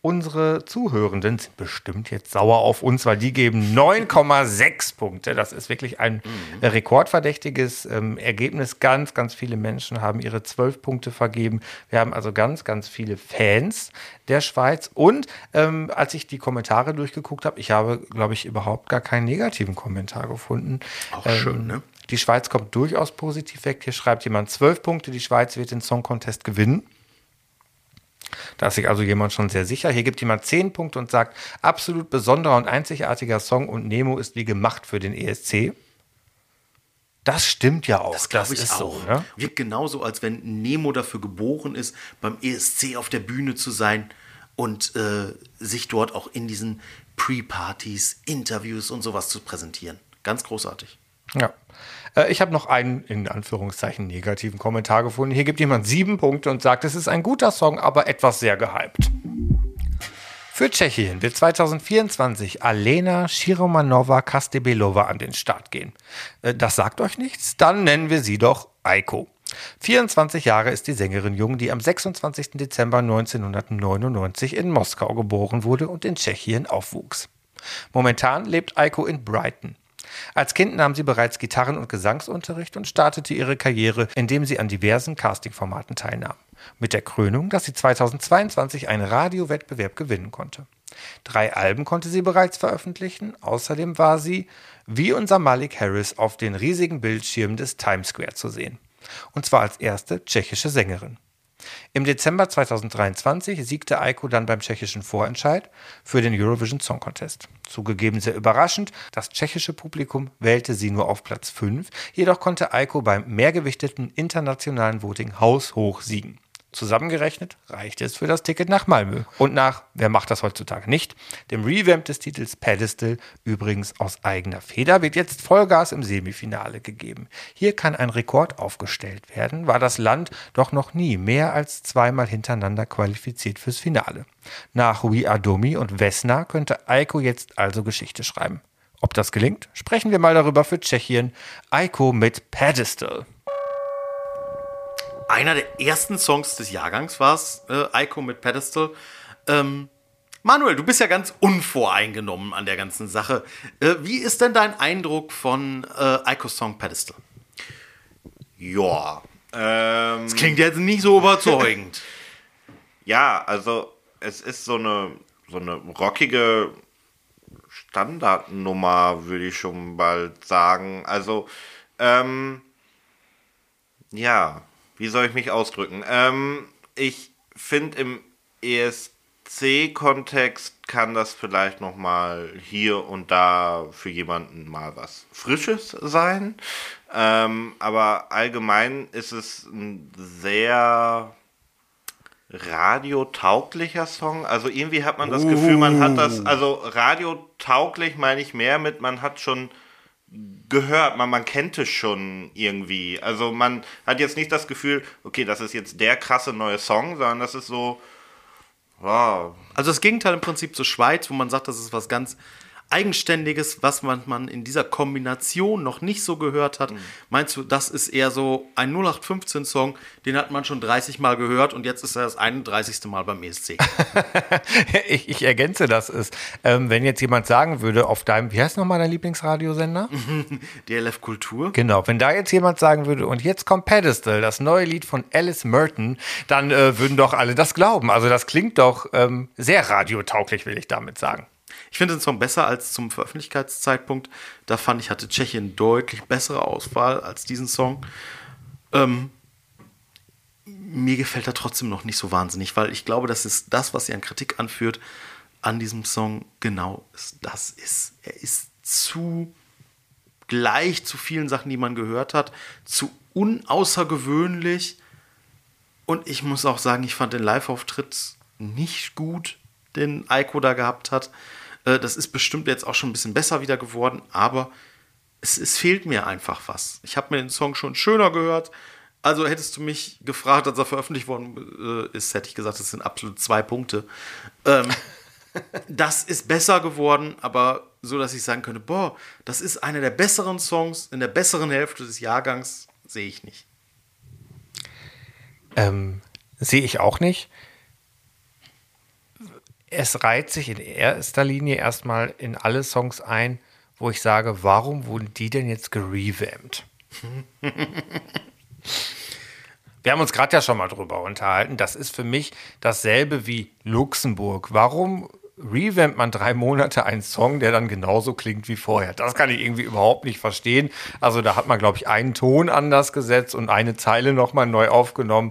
unsere Zuhörenden sind bestimmt jetzt sauer auf uns, weil die geben 9,6 Punkte. Das ist wirklich ein rekordverdächtiges Ergebnis. Ganz, ganz viele Menschen haben ihre 12 Punkte vergeben. Wir haben also ganz, ganz viele Fans der Schweiz. Und als ich die Kommentare durchgeguckt habe, ich habe, glaube ich, überhaupt gar keinen negativen Kommentar gefunden. Auch schön, ne? Die Schweiz kommt durchaus positiv weg. Hier schreibt jemand 12 Punkte, die Schweiz wird den Song Contest gewinnen. Da ist sich also jemand schon sehr sicher. Hier gibt jemand 10 Punkte und sagt, absolut besonderer und einzigartiger Song und Nemo ist wie gemacht für den ESC. Das stimmt ja auch. Das glaube ich ist auch. so, ne? Wirkt genauso, als wenn Nemo dafür geboren ist, beim ESC auf der Bühne zu sein und sich dort auch in diesen Pre-Partys, Interviews und sowas zu präsentieren. Ganz großartig. Ja. Ich habe noch einen, in Anführungszeichen, negativen Kommentar gefunden. Hier gibt jemand 7 Punkte und sagt, es ist ein guter Song, aber etwas sehr gehypt. Für Tschechien wird 2024 Alena Širomanova-Kastebelova an den Start gehen. Das sagt euch nichts? Dann nennen wir sie doch Aiko. 24 Jahre ist die Sängerin jung, die am 26. Dezember 1999 in Moskau geboren wurde und in Tschechien aufwuchs. Momentan lebt Aiko in Brighton. Als Kind nahm sie bereits Gitarren- und Gesangsunterricht und startete ihre Karriere, indem sie an diversen Castingformaten teilnahm. Mit der Krönung, dass sie 2022 einen Radiowettbewerb gewinnen konnte. 3 Alben konnte sie bereits veröffentlichen. Außerdem war sie, wie unser Malik Harris, auf den riesigen Bildschirmen des Times Square zu sehen. Und zwar als erste tschechische Sängerin. Im Dezember 2023 siegte Aiko dann beim tschechischen Vorentscheid für den Eurovision Song Contest. Zugegeben sehr überraschend, das tschechische Publikum wählte sie nur auf Platz 5, jedoch konnte Aiko beim mehrgewichteten internationalen Voting haushoch siegen. Zusammengerechnet reichte es für das Ticket nach Malmö. Und nach, wer macht das heutzutage nicht, dem Revamp des Titels Pedestal, übrigens aus eigener Feder, wird jetzt Vollgas im Semifinale gegeben. Hier kann ein Rekord aufgestellt werden, war das Land doch noch nie mehr als 2-mal hintereinander qualifiziert fürs Finale. Nach We Are Domi und Vesna könnte Aiko jetzt also Geschichte schreiben. Ob das gelingt? Sprechen wir mal darüber für Tschechien. Aiko mit Pedestal. Einer der ersten Songs des Jahrgangs war es, Aiko mit Pedestal. Manuel, du bist ja ganz unvoreingenommen an der ganzen Sache. Wie ist denn dein Eindruck von Aikos Song Pedestal? Ja. Das klingt jetzt nicht so überzeugend. Ja, also es ist so eine rockige Standardnummer, würde ich schon bald sagen. Also, ja, wie soll ich mich ausdrücken? Ich finde, im ESC-Kontext kann das vielleicht noch mal hier und da für jemanden mal was Frisches sein. Aber allgemein ist es ein sehr radiotauglicher Song. Also irgendwie hat man das Gefühl, man hat das, also radiotauglich meine ich mehr mit, man hat schon gehört, man kennt es schon irgendwie. Also man hat jetzt nicht das Gefühl, okay, das ist jetzt der krasse neue Song, sondern das ist so, wow. Also das Gegenteil im Prinzip zur Schweiz, wo man sagt, das ist was ganz Eigenständiges, was man in dieser Kombination noch nicht so gehört hat. Meinst du, das ist eher so ein 0815-Song, den hat man schon 30 Mal gehört und jetzt ist er das 31. Mal beim ESC. Ich ergänze das. Wenn jetzt jemand sagen würde, auf deinem, wie heißt nochmal dein Lieblingsradiosender? DLF Kultur. Genau, wenn da jetzt jemand sagen würde, und jetzt kommt Pedestal, das neue Lied von Alice Merton, dann würden doch alle das glauben. Also das klingt doch sehr radiotauglich, will ich damit sagen. Ich finde den Song besser als zum Veröffentlichkeitszeitpunkt. Da fand ich, hatte Tschechien deutlich bessere Auswahl als diesen Song. Mir gefällt er trotzdem noch nicht so wahnsinnig, weil ich glaube, das ist das, was sie an Kritik anführt, an diesem Song genau das ist. Er ist zu gleich zu vielen Sachen, die man gehört hat, zu unaußergewöhnlich. Und ich muss auch sagen, ich fand den Live-Auftritt nicht gut, den Aiko da gehabt hat. Das ist bestimmt jetzt auch schon ein bisschen besser wieder geworden, aber es fehlt mir einfach was. Ich habe mir den Song schon schöner gehört. Also hättest du mich gefragt, als er veröffentlicht worden ist, hätte ich gesagt, das sind absolut 2 Punkte. Das ist besser geworden, aber so, dass ich sagen könnte, boah, das ist einer der besseren Songs in der besseren Hälfte des Jahrgangs, sehe ich nicht. Sehe ich auch nicht. es reiht sich in erster Linie erstmal in alle Songs ein, wo ich sage, warum wurden die denn jetzt gerevamped? Wir haben uns gerade ja schon mal drüber unterhalten. Das ist für mich dasselbe wie Luxemburg. Warum revampt man 3 Monate einen Song, der dann genauso klingt wie vorher? Das kann ich irgendwie überhaupt nicht verstehen. Also da hat man, glaube ich, einen Ton anders gesetzt und eine Zeile nochmal neu aufgenommen.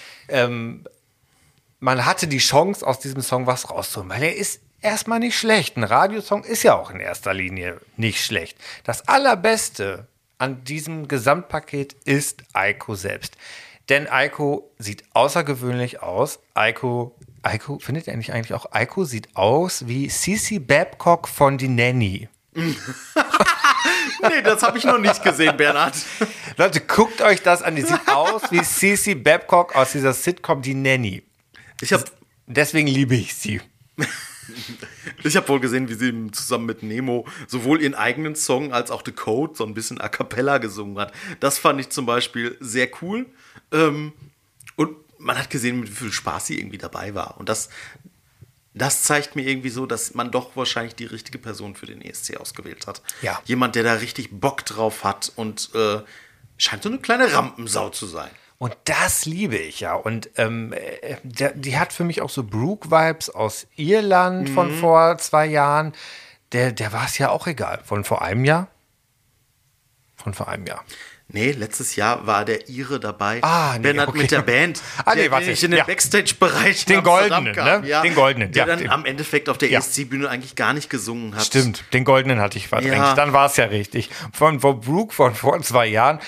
Man hatte die Chance, aus diesem Song was rauszuholen, weil er ist erstmal nicht schlecht. Ein Radiosong ist ja auch in erster Linie nicht schlecht. Das Allerbeste an diesem Gesamtpaket ist Aiko selbst. Denn Aiko sieht außergewöhnlich aus. Aiko, findet ihr nicht eigentlich auch, Aiko sieht aus wie Cici Babcock von Die Nanny. Nee, das habe ich noch nicht gesehen, Bernhard. Leute, guckt euch das an. Die sieht aus wie Cici Babcock aus dieser Sitcom Die Nanny. Deswegen liebe ich sie. Ich habe wohl gesehen, wie sie zusammen mit Nemo sowohl ihren eigenen Song als auch The Code so ein bisschen a cappella gesungen hat. Das fand ich zum Beispiel sehr cool. Und man hat gesehen, mit wie viel Spaß sie irgendwie dabei war. Und das zeigt mir irgendwie so, dass man doch wahrscheinlich die richtige Person für den ESC ausgewählt hat. Ja. Jemand, der da richtig Bock drauf hat und scheint so eine kleine Rampensau zu sein. Und das liebe ich ja. Und die hat für mich auch so Brooke-Vibes aus Irland von vor 2 Jahren. Der war es ja auch egal. Von vor einem Jahr? Von vor einem Jahr. Nee, letztes Jahr war der Ire dabei. Nee, Bernhard okay. mit der Band. Nee, der nicht in den Backstage-Bereich Den in Amsterdam goldenen, kam. ne? Ja, Den goldenen, der ja. dann am Endeffekt auf der Ja. ESC-Bühne eigentlich gar nicht gesungen hat. Stimmt, den goldenen hatte ich verdrängt. Ja. Dann war es ja richtig. Von Brooke von vor 2 Jahren.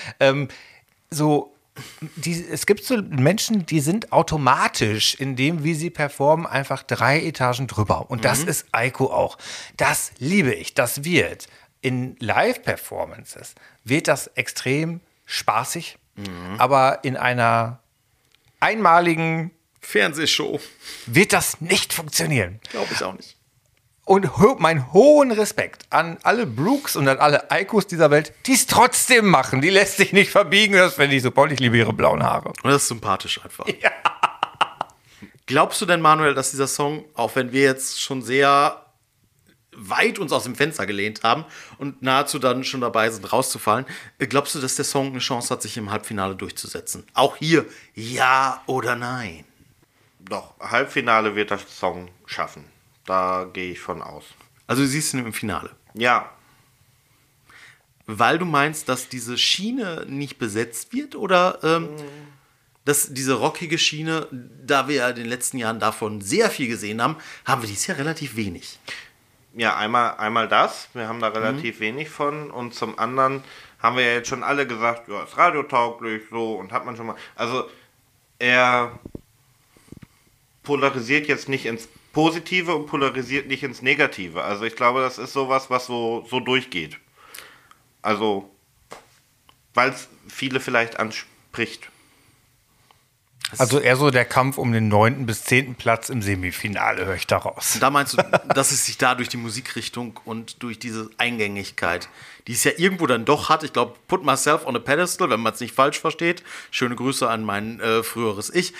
Es gibt so Menschen, die sind automatisch in dem, wie sie performen, einfach 3 Etagen drüber. Und das ist Aiko auch. Das liebe ich. Das wird in Live-Performances wird das extrem spaßig, aber in einer einmaligen Fernsehshow. wird das nicht funktionieren. Glaube ich auch nicht. Und meinen hohen Respekt an alle Brooks und an alle Aikos dieser Welt, die es trotzdem machen. Die lässt sich nicht verbiegen. Das finde ich super. Und ich liebe ihre blauen Haare. Und das ist sympathisch einfach. Ja. Glaubst du denn, Manuel, dass dieser Song, auch wenn wir jetzt schon sehr weit uns aus dem Fenster gelehnt haben und nahezu dann schon dabei sind, rauszufallen, glaubst du, dass der Song eine Chance hat, sich im Halbfinale durchzusetzen? Auch hier, ja oder nein? Doch, Halbfinale wird der Song schaffen. Da gehe ich von aus. Also du siehst ihn im Finale. Ja, Weil du meinst, dass diese Schiene nicht besetzt wird oder dass diese rockige Schiene, da wir ja in den letzten Jahren davon sehr viel gesehen haben, haben wir dies Jahr relativ wenig. ja, einmal das. Wir haben da relativ wenig von. Und zum anderen haben wir ja jetzt schon alle gesagt, ja, ist radiotauglich, so. Und hat man schon mal... Also, er polarisiert jetzt nicht ins Positive und polarisiert nicht ins Negative. Also, ich glaube, das ist sowas, was so durchgeht. Also, weil es viele vielleicht anspricht. Also eher so der Kampf um den 9. bis 10. Platz im Semifinale, höre ich daraus. Da meinst du, dass es sich da durch die Musikrichtung und durch diese Eingängigkeit, die es ja irgendwo dann doch hat, ich glaube, Put Myself on a Pedestal, wenn man es nicht falsch versteht, schöne Grüße an mein früheres Ich,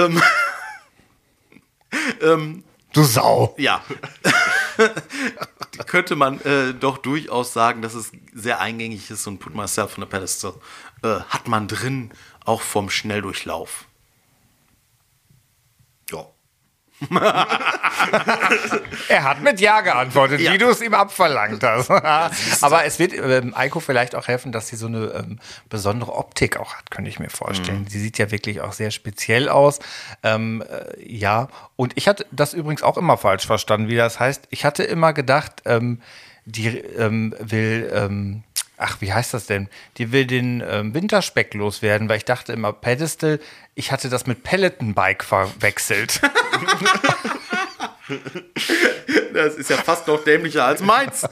Du Sau. ja, könnte man doch durchaus sagen, dass es sehr eingängig ist und Put Myself on a Pedestal hat man drin, auch vom Schnelldurchlauf. Ja. Er hat mit Ja geantwortet, Ja. wie du es ihm abverlangt hast. Aber es wird Aiko vielleicht auch helfen, dass sie so eine besondere Optik auch hat, könnte ich mir vorstellen. Sie sieht ja wirklich auch sehr speziell aus. Ja, und ich hatte das übrigens auch immer falsch verstanden, wie das heißt. Ich hatte immer gedacht, die will... wie heißt das denn? Die will den Winterspeck loswerden, weil ich dachte immer Pedestal, ich hatte das mit Peloton-Bike verwechselt. Das ist ja fast noch dämlicher als meins.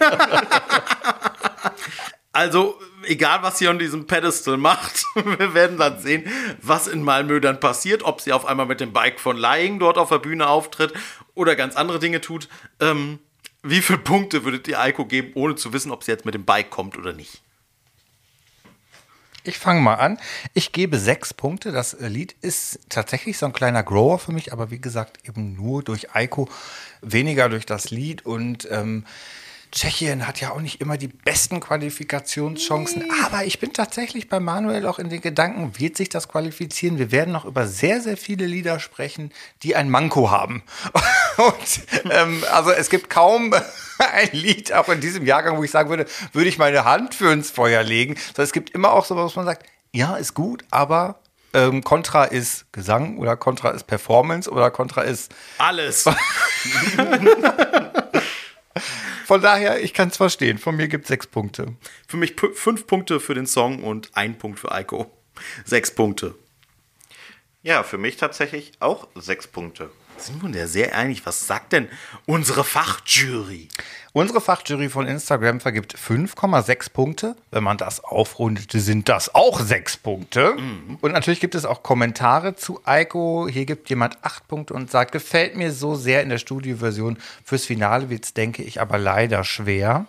Also, egal was sie an diesem Pedestal macht, wir werden dann sehen, was in Malmö dann passiert, ob sie auf einmal mit dem Bike von Lying dort auf der Bühne auftritt oder ganz andere Dinge tut. Wie viele Punkte würdet ihr Aiko geben, ohne zu wissen, ob sie jetzt mit dem Bike kommt oder nicht? Ich fange mal an. Ich gebe 6 Punkte. Das Lied ist tatsächlich so ein kleiner Grower für mich, aber wie gesagt, eben nur durch Eiko, weniger durch das Lied. Und Tschechien hat ja auch nicht immer die besten Qualifikationschancen. Aber ich bin tatsächlich bei Manuel auch in den Gedanken, wird sich das qualifizieren? Wir werden noch über sehr, sehr viele Lieder sprechen, die ein Manko haben. Und also es gibt kaum ein Lied, auch in diesem Jahrgang, wo ich sagen würde ich meine Hand für ins Feuer legen. Sondern es gibt immer auch so, was man sagt, ja, ist gut, aber Kontra ist Gesang oder Kontra ist Performance oder Kontra ist Alles. Von daher, ich kann es verstehen. Von mir gibt es 6 Punkte. Für mich 5 Punkte für den Song und 1 Punkt für Eiko. 6 Punkte. Ja, für mich tatsächlich auch 6 Punkte. Sind wir uns ja sehr einig. Was sagt denn unsere Fachjury? Unsere Fachjury von Instagram vergibt 5,6 Punkte. Wenn man das aufrundete, sind das auch 6 Punkte. Und natürlich gibt es auch Kommentare zu Eiko. Hier gibt jemand 8 Punkte und sagt, gefällt mir so sehr in der Studioversion. Fürs Finale wird es, denke ich, aber leider schwer.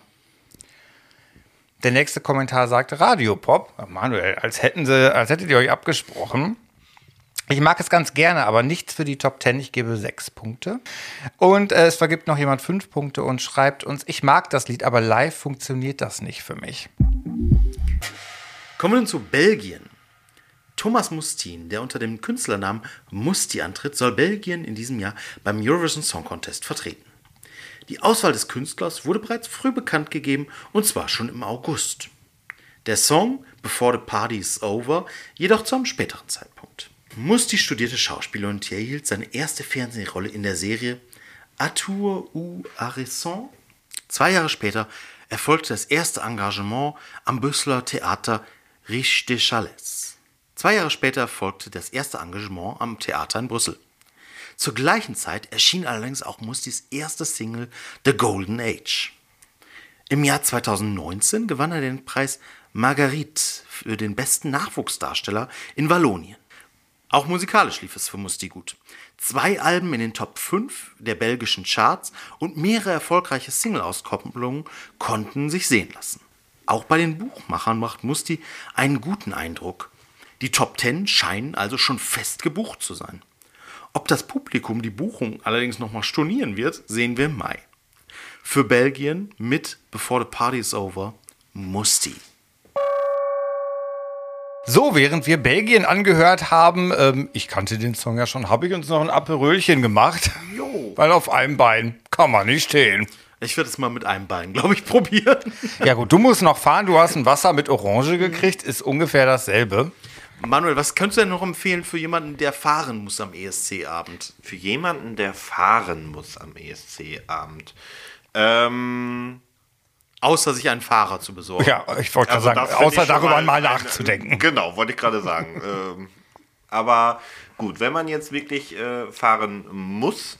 Der nächste Kommentar sagt Radiopop. Manuel, als hättet ihr euch abgesprochen. Ich mag es ganz gerne, aber nichts für die Top 10. Ich gebe 6 Punkte. Und es vergibt noch jemand 5 Punkte und schreibt uns, ich mag das Lied, aber live funktioniert das nicht für mich. Kommen wir nun zu Belgien. Thomas Mustin, der unter dem Künstlernamen Musti antritt, soll Belgien in diesem Jahr beim Eurovision Song Contest vertreten. Die Auswahl des Künstlers wurde bereits früh bekannt gegeben, und zwar schon im August. Der Song Before the Party is Over jedoch zu einem späteren Zeitpunkt. Musti studierte Schauspiel und erhielt seine erste Fernsehrolle in der Serie Atour ou Arresson. 2 Jahre später erfolgte das erste Engagement am Brüsseler Theater Riche de Chalais. 2 Jahre später folgte das erste Engagement am Theater in Brüssel. Zur gleichen Zeit erschien allerdings auch Mustis erste Single The Golden Age. Im Jahr 2019 gewann er den Preis Marguerite für den besten Nachwuchsdarsteller in Wallonien. Auch musikalisch lief es für Musti gut. 2 Alben in den Top 5 der belgischen Charts und mehrere erfolgreiche Single-Auskopplungen konnten sich sehen lassen. Auch bei den Buchmachern macht Musti einen guten Eindruck. Die Top 10 scheinen also schon fest gebucht zu sein. Ob das Publikum die Buchung allerdings nochmal stornieren wird, sehen wir im Mai. Für Belgien mit Before the Party is Over, Musti. So, während wir Belgien angehört haben, ich kannte den Song ja schon, habe ich uns noch ein Aperölchen gemacht. Jo. Weil auf einem Bein kann man nicht stehen. Ich werde es mal mit einem Bein, glaube ich, probieren. Ja gut, du musst noch fahren, du hast ein Wasser mit Orange gekriegt, ist ungefähr dasselbe. Manuel, was könntest du denn noch empfehlen für jemanden, der fahren muss am ESC-Abend? Für jemanden, der fahren muss am ESC-Abend. Außer sich einen Fahrer zu besorgen. Ja, ich wollte gerade sagen, außer darüber mal nachzudenken. Genau, wollte ich gerade sagen. Aber gut, wenn man jetzt wirklich fahren muss,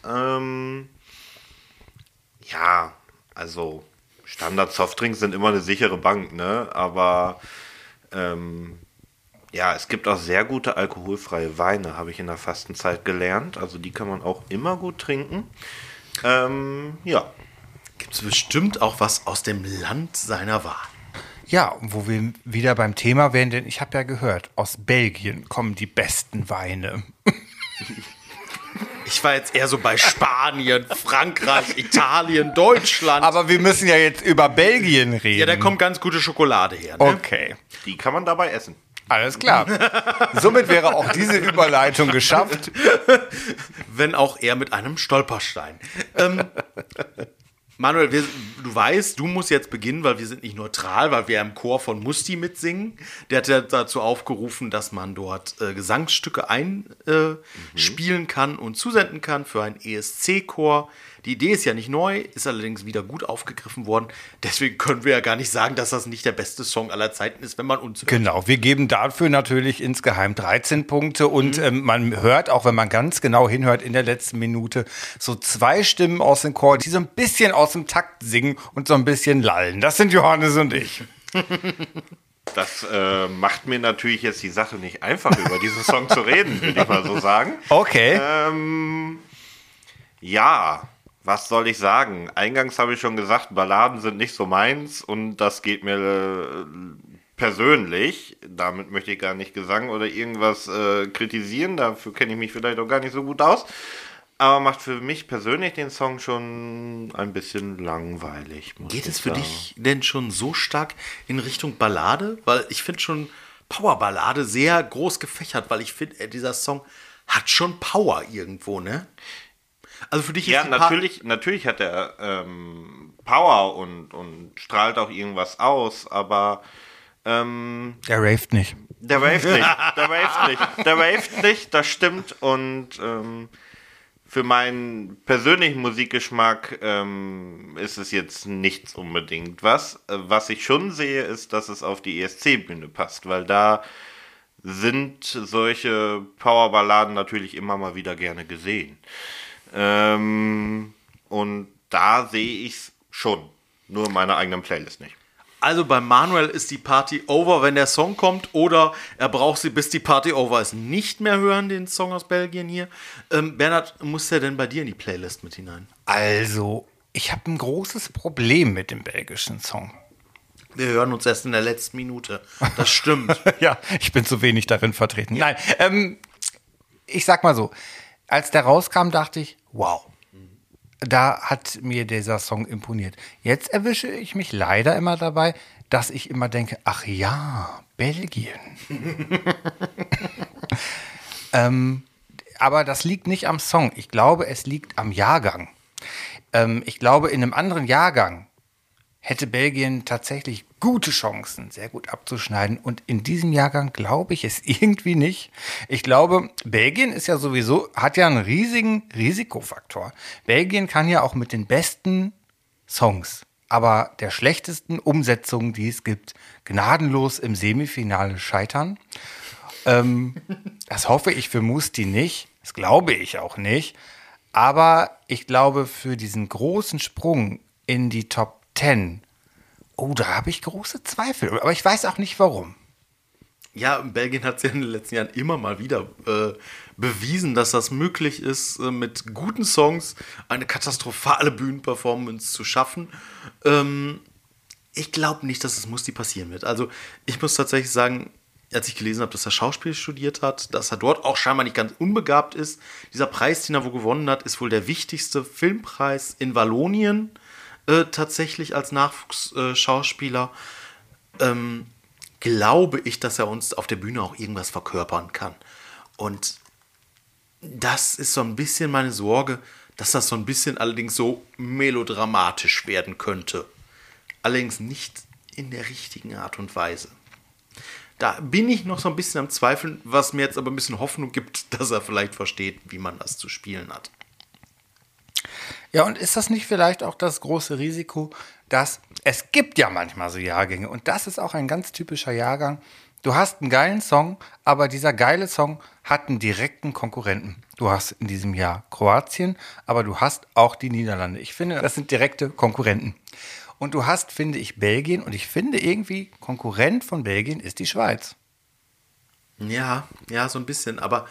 ja, also Standard-Softdrinks sind immer eine sichere Bank, ne? Aber ja, es gibt auch sehr gute alkoholfreie Weine, habe ich in der Fastenzeit gelernt. Also die kann man auch immer gut trinken. Ja. Gibt es bestimmt auch was aus dem Land seiner Wahl. Ja, wo wir wieder beim Thema wären, denn ich habe ja gehört, aus Belgien kommen die besten Weine. Ich war jetzt eher so bei Spanien, Frankreich, Italien, Deutschland. Aber wir müssen ja jetzt über Belgien reden. Ja, da kommt ganz gute Schokolade her. Ne? Okay. Die kann man dabei essen. Alles klar. Somit wäre auch diese Überleitung geschafft. Wenn auch eher mit einem Stolperstein. Manuel, du weißt, du musst jetzt beginnen, weil wir sind nicht neutral, weil wir im Chor von Musti mitsingen. Der hat ja dazu aufgerufen, dass man dort Gesangsstücke einspielen kann und zusenden kann für einen ESC-Chor. Die Idee ist ja nicht neu, ist allerdings wieder gut aufgegriffen worden. Deswegen können wir ja gar nicht sagen, dass das nicht der beste Song aller Zeiten ist, wenn man uns hört. Genau, wir geben dafür natürlich insgeheim 13 Punkte und man hört, auch wenn man ganz genau hinhört in der letzten Minute, so 2 Stimmen aus dem Chor, die so ein bisschen aus dem Takt singen und so ein bisschen lallen. Das sind Johannes und ich. Das macht mir natürlich jetzt die Sache nicht einfach, über diesen Song zu reden, würde ich mal so sagen. Okay. Ja, was soll ich sagen? Eingangs habe ich schon gesagt, Balladen sind nicht so meins und das geht mir persönlich, damit möchte ich gar nicht Gesang oder irgendwas kritisieren, dafür kenne ich mich vielleicht auch gar nicht so gut aus, aber macht für mich persönlich den Song schon ein bisschen langweilig. Geht es für dich denn schon so stark in Richtung Ballade? Weil ich finde schon Powerballade sehr groß gefächert, weil ich finde, dieser Song hat schon Power irgendwo, ne? Also für dich ist Ja, natürlich hat er Power und strahlt auch irgendwas aus, aber Der raved nicht. der raved nicht, der raved nicht, das stimmt. Und für meinen persönlichen Musikgeschmack ist es jetzt nichts unbedingt. Was ich schon sehe, ist, dass es auf die ESC-Bühne passt, weil da sind solche Powerballaden natürlich immer mal wieder gerne gesehen. Und da sehe ich es schon. Nur in meiner eigenen Playlist nicht. Also bei Manuel ist die Party over, wenn der Song kommt, oder er braucht sie, bis die Party over ist. Nicht mehr hören, den Song aus Belgien hier. Bernhard, muss der denn bei dir in die Playlist mit hinein? Also, ich habe ein großes Problem mit dem belgischen Song. Wir hören uns erst in der letzten Minute. Das stimmt. Ja, ich bin zu wenig darin vertreten. Nein, ich sag mal so, als der rauskam, dachte ich, wow. Da hat mir dieser Song imponiert. Jetzt erwische ich mich leider immer dabei, dass ich immer denke, ach ja, Belgien. Aber das liegt nicht am Song. Ich glaube, es liegt am Jahrgang. Ich glaube, in einem anderen Jahrgang hätte Belgien tatsächlich gute Chancen, sehr gut abzuschneiden. Und in diesem Jahrgang glaube ich es irgendwie nicht. Ich glaube, Belgien ist ja sowieso, hat ja einen riesigen Risikofaktor. Belgien kann ja auch mit den besten Songs, aber der schlechtesten Umsetzung, die es gibt, gnadenlos im Semifinale scheitern. Das hoffe ich für Musti nicht. Das glaube ich auch nicht. Aber ich glaube, für diesen großen Sprung in die Top 10, oh, da habe ich große Zweifel. Aber ich weiß auch nicht, warum. Ja, Belgien hat es ja in den letzten Jahren immer mal wieder bewiesen, dass das möglich ist, mit guten Songs eine katastrophale Bühnenperformance zu schaffen. Ich glaube nicht, dass es Musti passieren wird. Also ich muss tatsächlich sagen, als ich gelesen habe, dass er Schauspiel studiert hat, dass er dort auch scheinbar nicht ganz unbegabt ist. Dieser Preis, den er wohl gewonnen hat, ist wohl der wichtigste Filmpreis in Wallonien. Tatsächlich als Nachwuchsschauspieler glaube ich, dass er uns auf der Bühne auch irgendwas verkörpern kann. Und das ist so ein bisschen meine Sorge, dass das so ein bisschen allerdings so melodramatisch werden könnte. Allerdings nicht in der richtigen Art und Weise. Da bin ich noch so ein bisschen am Zweifeln, was mir jetzt aber ein bisschen Hoffnung gibt, dass er vielleicht versteht, wie man das zu spielen hat. Ja, und ist das nicht vielleicht auch das große Risiko, dass es gibt ja manchmal so Jahrgänge und das ist auch ein ganz typischer Jahrgang. Du hast einen geilen Song, aber dieser geile Song hat einen direkten Konkurrenten. Du hast in diesem Jahr Kroatien, aber du hast auch die Niederlande. Ich finde, das sind direkte Konkurrenten. Und du hast, finde ich, Belgien und ich finde irgendwie, Konkurrent von Belgien ist die Schweiz. Ja, so ein bisschen, aber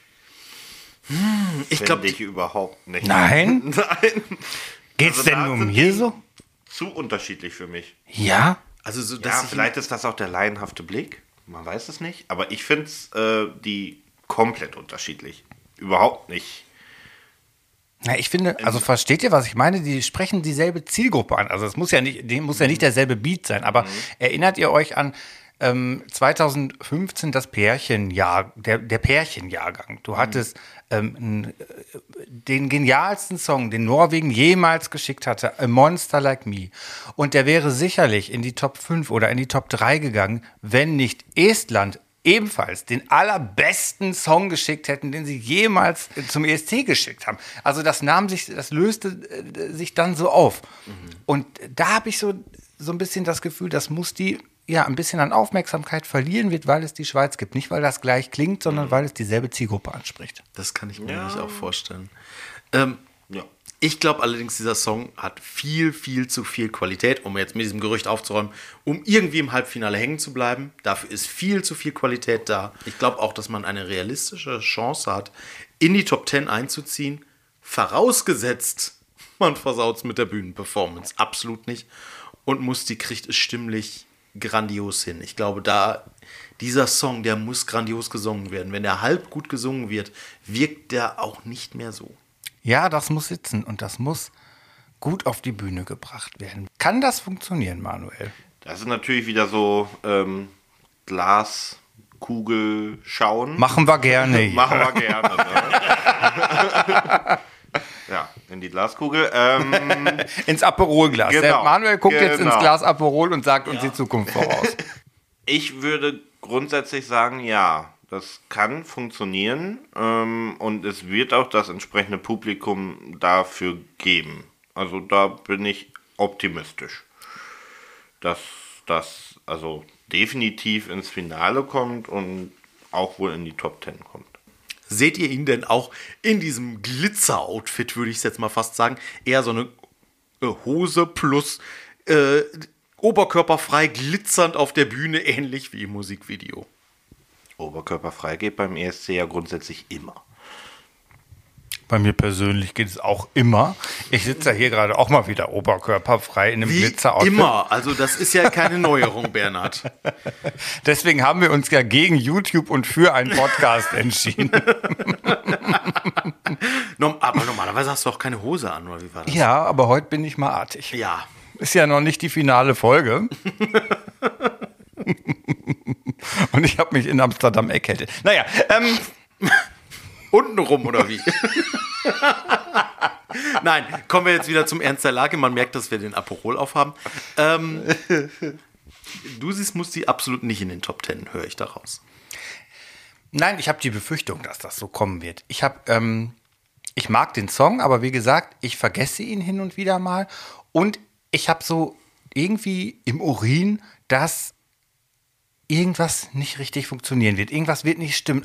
ich Finde glaube ich überhaupt nicht. Nein? Nein. Geht's Also denn da nur um sind hier die so? Zu unterschiedlich für mich. Ja? also so, Ja, dass ich vielleicht ist das auch der laienhafte Blick. Man weiß es nicht. Aber ich finde es die komplett unterschiedlich. Überhaupt nicht. Na, ich finde, also versteht ihr, was ich meine? Die sprechen dieselbe Zielgruppe an. Also es muss ja nicht derselbe Beat sein. Aber erinnert ihr euch an 2015 das Pärchenjahr, der Pärchenjahrgang? Du hattest den genialsten Song, den Norwegen jemals geschickt hatte, A Monster Like Me. Und der wäre sicherlich in die Top 5 oder in die Top 3 gegangen, wenn nicht Estland ebenfalls den allerbesten Song geschickt hätten, den sie jemals zum ESC geschickt haben. Also das löste sich dann so auf. Und da habe ich so ein bisschen das Gefühl, dass Musti ja ein bisschen an Aufmerksamkeit verlieren wird, weil es die Schweiz gibt. Nicht, weil das gleich klingt, sondern weil es dieselbe Zielgruppe anspricht. Das kann ich mir nämlich auch vorstellen. Ja. Ich glaube allerdings, dieser Song hat viel, viel zu viel Qualität, um jetzt mit diesem Gerücht aufzuräumen, um irgendwie im Halbfinale hängen zu bleiben. Dafür ist viel zu viel Qualität da. Ich glaube auch, dass man eine realistische Chance hat, in die Top 10 einzuziehen. Vorausgesetzt, man versaut es mit der Bühnenperformance. Absolut nicht. Und Musti kriegt es stimmlich grandios hin. Ich glaube, dieser Song, der muss grandios gesungen werden. Wenn er halb gut gesungen wird, wirkt der auch nicht mehr so. Ja, das muss sitzen und das muss gut auf die Bühne gebracht werden. Kann das funktionieren, Manuel? Das ist natürlich wieder so Glaskugel schauen. Machen wir gerne. Machen wir gerne. Ne? Ja, in die Glaskugel. Ins Aperolglas. Genau, Der Manuel guckt jetzt ins genau. Glas Aperol und sagt uns die Zukunft voraus. Ich würde grundsätzlich sagen, ja, das kann funktionieren und es wird auch das entsprechende Publikum dafür geben. Also da bin ich optimistisch, dass das also definitiv ins Finale kommt und auch wohl in die Top 10 kommt. Seht ihr ihn denn auch in diesem Glitzer-Outfit, würde ich es jetzt mal fast sagen? Eher so eine Hose plus oberkörperfrei glitzernd auf der Bühne, ähnlich wie im Musikvideo. Oberkörperfrei geht beim ESC ja grundsätzlich immer. Bei mir persönlich geht es auch immer. Ich sitze ja hier gerade auch mal wieder oberkörperfrei in einem Wie Glitzer-Outfit. immer, also das ist ja keine Neuerung, Bernhard. Deswegen haben wir uns ja gegen YouTube und für einen Podcast entschieden. Aber normalerweise hast du auch keine Hose an, oder wie war das? Ja, aber heute bin ich mal artig. Ja. Ist ja noch nicht die finale Folge. Und ich habe mich in Amsterdam erkältet. Naja, Untenrum, oder wie? Nein, kommen wir jetzt wieder zum Ernst der Lage. Man merkt, dass wir den Aperol aufhaben. Du siehst Musti absolut nicht in den Top 10, höre ich daraus. nein, ich habe die Befürchtung, dass das so kommen wird. Ich mag den Song, aber wie gesagt, ich vergesse ihn hin und wieder mal. Und ich habe so irgendwie im Urin, dass irgendwas nicht richtig funktionieren wird. Irgendwas wird nicht stimmen.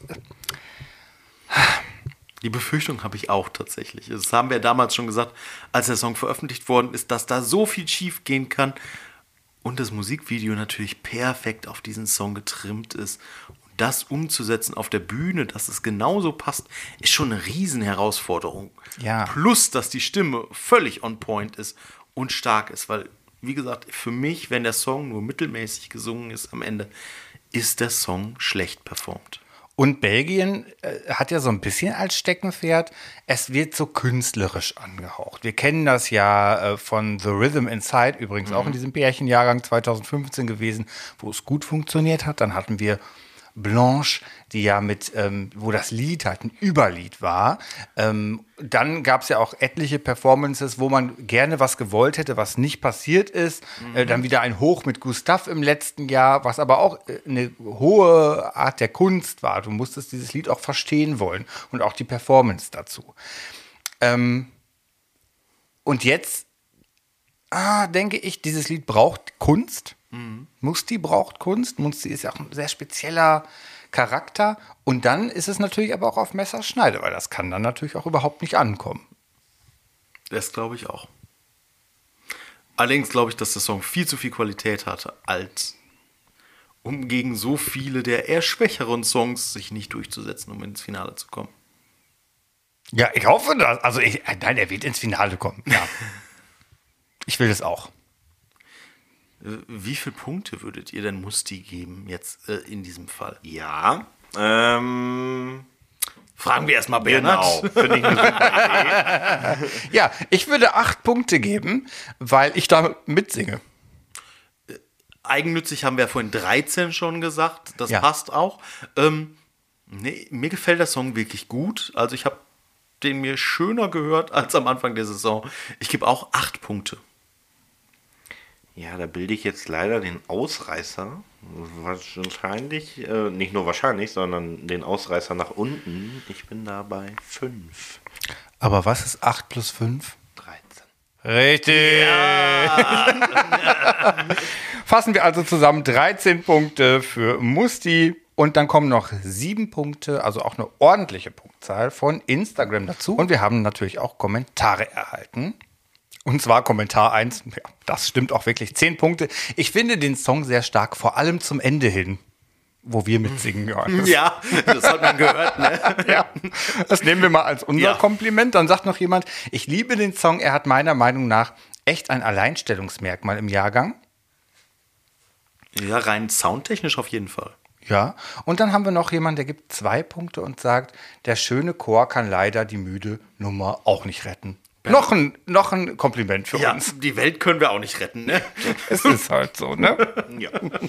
Die Befürchtung habe ich auch tatsächlich. Das haben wir damals schon gesagt, als der Song veröffentlicht worden ist, dass da so viel schief gehen kann und das Musikvideo natürlich perfekt auf diesen Song getrimmt ist. Und das umzusetzen auf der Bühne, dass es genauso passt, ist schon eine Riesenherausforderung. Ja. Plus, dass die Stimme völlig on point ist und stark ist, weil, wie gesagt, für mich, wenn der Song nur mittelmäßig gesungen ist am Ende, ist der Song schlecht performt. Und Belgien hat ja so ein bisschen als Steckenpferd, es wird so künstlerisch angehaucht. Wir kennen das ja von The Rhythm Inside, übrigens auch in diesem Pärchenjahrgang 2015 gewesen, wo es gut funktioniert hat. Dann hatten wir Blanche, die ja wo das Lied halt ein Überlied war. Dann gab es ja auch etliche Performances, wo man gerne was gewollt hätte, was nicht passiert ist. Dann wieder ein Hoch mit Gustav im letzten Jahr, was aber auch eine hohe Art der Kunst war. Du musstest dieses Lied auch verstehen wollen und auch die Performance dazu. Und jetzt denke ich, dieses Lied braucht Kunst. Musti braucht Kunst. Musti ist ja auch ein sehr spezieller Charakter. Und dann ist es natürlich aber auch auf Messerschneide, weil das kann dann natürlich auch überhaupt nicht ankommen. Das glaube ich auch. Allerdings glaube ich, dass der Song viel zu viel Qualität hatte, als um gegen so viele der eher schwächeren Songs sich nicht durchzusetzen, um ins Finale zu kommen. Ja, ich hoffe das. Also, nein, er wird ins Finale kommen. Ja. Ich will das auch. Wie viele Punkte würdet ihr denn Musti geben jetzt in diesem Fall? Ja, Fragen wir erstmal Bernhard. genau. Finde ich eine super Idee. Ja, ich würde 8 Punkte geben, weil ich da mitsinge. Eigennützig haben wir vorhin 13 schon gesagt. Das Ja. passt auch. Nee, mir gefällt der Song wirklich gut. Also ich habe den mir schöner gehört als am Anfang der Saison. Ich gebe auch 8 Punkte. Ja, da bilde ich jetzt leider den Ausreißer. Wahrscheinlich, nicht nur wahrscheinlich, sondern den Ausreißer nach unten. Ich bin da bei 5. Aber was ist 8 plus 5? 13. Richtig. Fassen wir also zusammen 13 Punkte für Musti. Und dann kommen noch 7 Punkte, also auch eine ordentliche Punktzahl von Instagram dazu. Und wir haben natürlich auch Kommentare erhalten. Und zwar Kommentar 1, ja, das stimmt auch wirklich, 10 Punkte. Ich finde den Song sehr stark, vor allem zum Ende hin, wo wir mitsingen. Ja, das hat man gehört, ne? Ja, das nehmen wir mal als unser Ja. Kompliment. Dann sagt noch jemand, ich liebe den Song, er hat meiner Meinung nach echt ein Alleinstellungsmerkmal im Jahrgang. Ja, rein soundtechnisch auf jeden Fall. Ja, und dann haben wir noch jemanden, der gibt 2 Punkte und sagt, der schöne Chor kann leider die müde Nummer auch nicht retten. Noch ein Kompliment für Ja, uns. die Welt können wir auch nicht retten, ne? Es ist halt so, ne? Ja.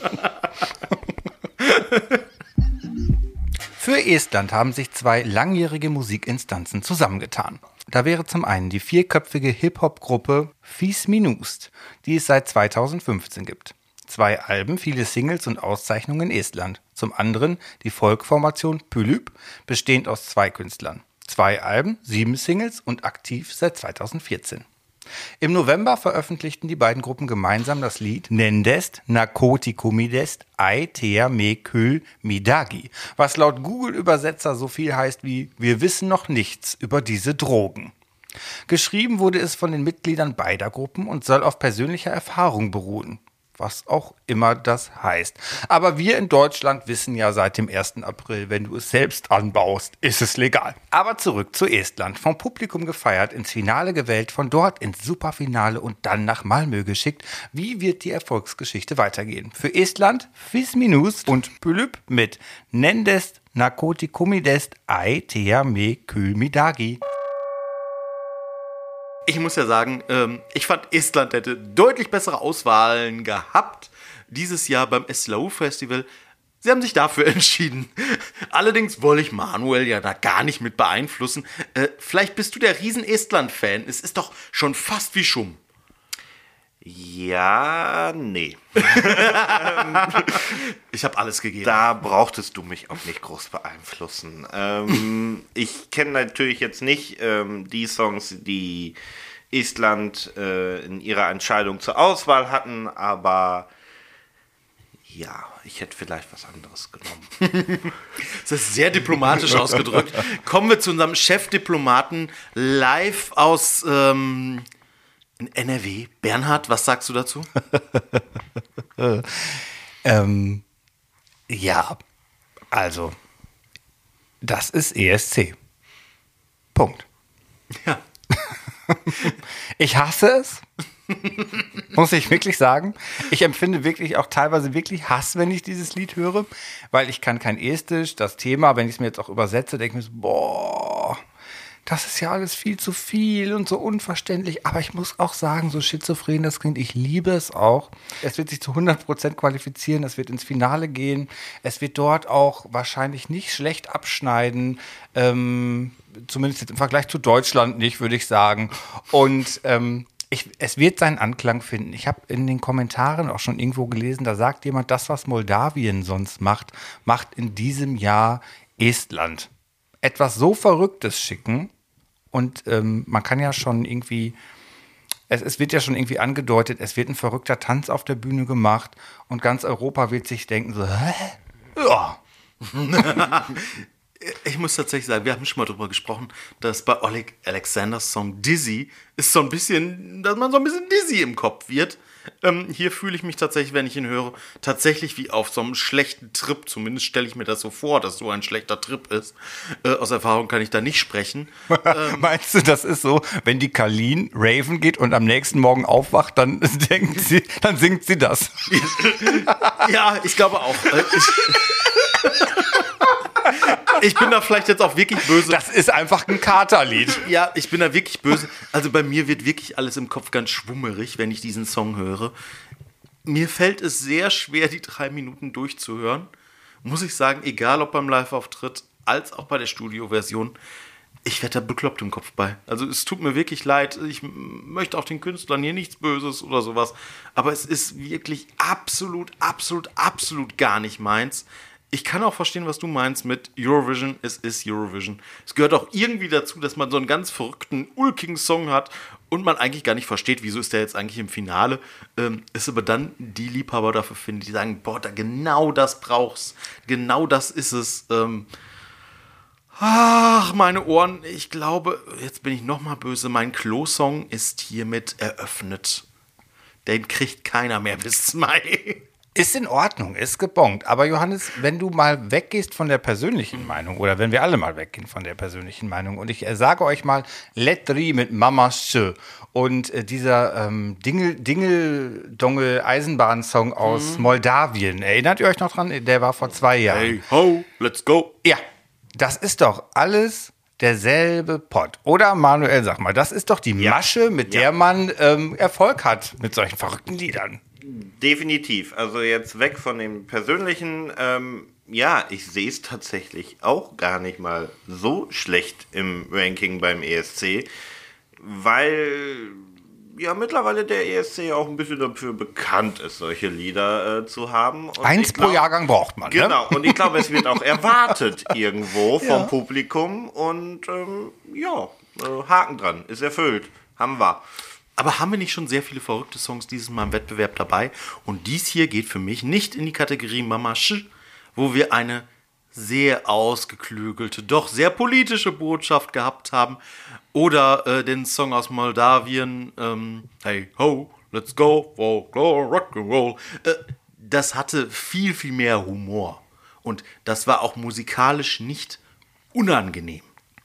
Für Estland haben sich 2 langjährige Musikinstanzen zusammengetan. Da wäre zum einen die 4-köpfige Hip-Hop-Gruppe Fies Minust, die es seit 2015 gibt. 2 Alben, viele Singles und Auszeichnungen in Estland. Zum anderen die Folkformation Pylyp, bestehend aus 2 Künstlern. 2 Alben, 7 Singles und aktiv seit 2014. Im November veröffentlichten die beiden Gruppen gemeinsam das Lied Nendest Narkotikumidest Ai Tea Me Kül Midagi, was laut Google-Übersetzer so viel heißt wie Wir wissen noch nichts über diese Drogen. Geschrieben wurde es von den Mitgliedern beider Gruppen und soll auf persönlicher Erfahrung beruhen. Was auch immer das heißt. Aber wir in Deutschland wissen ja seit dem 1. April, wenn du es selbst anbaust, ist es legal. Aber zurück zu Estland. Vom Publikum gefeiert, ins Finale gewählt, von dort ins Superfinale und dann nach Malmö geschickt. Wie wird die Erfolgsgeschichte weitergehen? Für Estland, Fies Minust und Pylyp mit Nendest Narkotikumidest Ai Tea Me Kül Midagi. Ich muss ja sagen, ich fand, Estland hätte deutlich bessere Auswahlen gehabt dieses Jahr beim Slow Festival. Sie haben sich dafür entschieden. Allerdings wollte ich Manuel ja da gar nicht mit beeinflussen. Vielleicht bist du der Riesen-Estland-Fan. Es ist doch schon fast wie Schumm. Ja, nee. Ich habe alles gegeben. Da brauchtest du mich auch nicht groß beeinflussen. Ich kenne natürlich jetzt nicht die Songs, die Estland in ihrer Entscheidung zur Auswahl hatten, aber ja, ich hätte vielleicht was anderes genommen. Das ist sehr diplomatisch ausgedrückt. Kommen wir zu unserem Chefdiplomaten live aus in NRW. Bernhard, was sagst du dazu? Ja, also, das ist ESC. Punkt. Ja. Ich hasse es. Muss ich wirklich sagen. Ich empfinde wirklich auch teilweise wirklich Hass, wenn ich dieses Lied höre, weil ich kann kein Estisch. Das Thema, wenn ich es mir jetzt auch übersetze, denke ich mir so, boah, das ist ja alles viel zu viel und so unverständlich. Aber ich muss auch sagen, so schizophren das klingt, ich liebe es auch. Es wird sich zu 100% qualifizieren, es wird ins Finale gehen. Es wird dort auch wahrscheinlich nicht schlecht abschneiden. Zumindest jetzt im Vergleich zu Deutschland nicht, würde ich sagen. Und es wird seinen Anklang finden. Ich habe in den Kommentaren auch schon irgendwo gelesen, da sagt jemand, das, was Moldawien sonst macht, macht in diesem Jahr Estland. Etwas so Verrücktes schicken und man kann ja schon irgendwie, es wird ja schon irgendwie angedeutet, es wird ein verrückter Tanz auf der Bühne gemacht und ganz Europa wird sich denken so, hä? Ja. Ich muss tatsächlich sagen, wir haben schon mal drüber gesprochen, dass bei Oleg Alexanders Song Dizzy ist so ein bisschen, dass man so ein bisschen dizzy im Kopf wird. Hier fühle ich mich tatsächlich, wenn ich ihn höre, tatsächlich wie auf so einem schlechten Trip. Zumindest stelle ich mir das so vor, dass so ein schlechter Trip ist. Aus Erfahrung kann ich da nicht sprechen. Meinst du, das ist so, wenn die Carleen raven geht und am nächsten Morgen aufwacht, dann singt sie das? Ja, ich glaube auch. Ich bin da vielleicht jetzt auch wirklich böse. Das ist einfach ein Katerlied. Ja, ich bin da wirklich böse. Also bei mir wird wirklich alles im Kopf ganz schwummerig, wenn ich diesen Song höre. Mir fällt es sehr schwer, die 3 Minuten durchzuhören. Muss ich sagen, egal ob beim Live-Auftritt als auch bei der Studioversion. Ich werde da bekloppt im Kopf bei. Also es tut mir wirklich leid. Ich möchte auch den Künstlern hier nichts Böses oder sowas. Aber es ist wirklich absolut gar nicht meins. Ich kann auch verstehen, was du meinst mit Eurovision. Es ist Eurovision. Es gehört auch irgendwie dazu, dass man so einen ganz verrückten, ulkigen Song hat und man eigentlich gar nicht versteht, wieso ist der jetzt eigentlich im Finale. Ist aber dann die Liebhaber dafür finden, die sagen, boah, da genau das brauchst. Genau das ist es. Ach, meine Ohren. Ich glaube, jetzt bin ich noch mal böse. Mein Klo-Song ist hiermit eröffnet. Den kriegt keiner mehr bis Mai. Ist in Ordnung, ist gebongt. Aber Johannes, wenn du mal weggehst von der persönlichen Meinung oder wenn wir alle mal weggehen von der persönlichen Meinung und ich sage euch mal Letri mit Mama Schö und dieser Dingel-Dongel-Eisenbahn-Song aus Moldawien, erinnert ihr euch noch dran? Der war vor 2 Jahren. Hey ho, let's go. Ja, das ist doch alles derselbe Pott. Oder Manuel, sag mal, das ist doch die Masche, mit der man Erfolg hat mit solchen verrückten Liedern. Definitiv. Also jetzt weg von dem Persönlichen. Ja, ich sehe es tatsächlich auch gar nicht mal so schlecht im Ranking beim ESC, weil ja mittlerweile der ESC auch ein bisschen dafür bekannt ist, solche Lieder zu haben. Und 1 pro Jahrgang braucht man, genau, ne? Und ich glaube, es wird auch erwartet irgendwo vom Publikum und Haken dran, ist erfüllt, haben wir. Aber haben wir nicht schon sehr viele verrückte Songs dieses Mal im Wettbewerb dabei? Und dies hier geht für mich nicht in die Kategorie Mama Sch, wo wir eine sehr ausgeklügelte, doch sehr politische Botschaft gehabt haben. Oder den Song aus Moldawien, Hey ho, let's go, rock and roll. Das hatte viel, viel mehr Humor. Und das war auch musikalisch nicht unangenehm.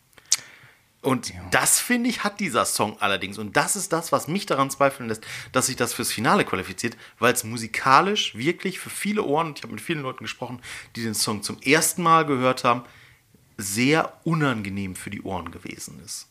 Und das, finde ich, hat dieser Song allerdings. Und das ist das, was mich daran zweifeln lässt, dass sich das fürs Finale qualifiziert, weil es musikalisch wirklich für viele Ohren, und ich habe mit vielen Leuten gesprochen, die den Song zum ersten Mal gehört haben, sehr unangenehm für die Ohren gewesen ist.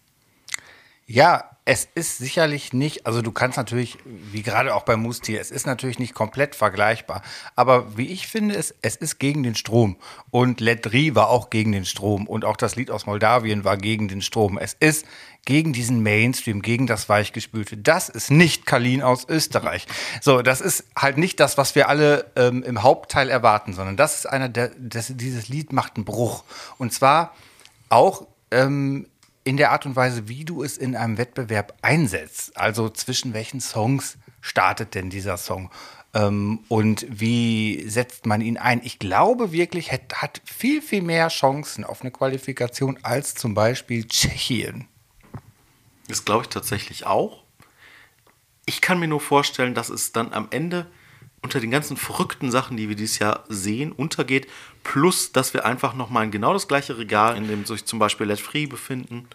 Ja, es ist sicherlich nicht, also du kannst natürlich, wie gerade auch bei Musti, es ist natürlich nicht komplett vergleichbar. Aber wie ich finde, es ist gegen den Strom. Und Letri war auch gegen den Strom. Und auch das Lied aus Moldawien war gegen den Strom. Es ist gegen diesen Mainstream, gegen das Weichgespülte. Das ist nicht Kalin aus Österreich. So, das ist halt nicht das, was wir alle im Hauptteil erwarten, sondern das ist dieses Lied macht einen Bruch. Und zwar auch in der Art und Weise, wie du es in einem Wettbewerb einsetzt. Also zwischen welchen Songs startet denn dieser Song? Und wie setzt man ihn ein? Ich glaube wirklich, hat viel, viel mehr Chancen auf eine Qualifikation als zum Beispiel Tschechien. Das glaube ich tatsächlich auch. Ich kann mir nur vorstellen, dass es dann am Ende unter den ganzen verrückten Sachen, die wir dieses Jahr sehen, untergeht. Plus, dass wir einfach nochmal in genau das gleiche Regal, in dem sich zum Beispiel Let Free befinden,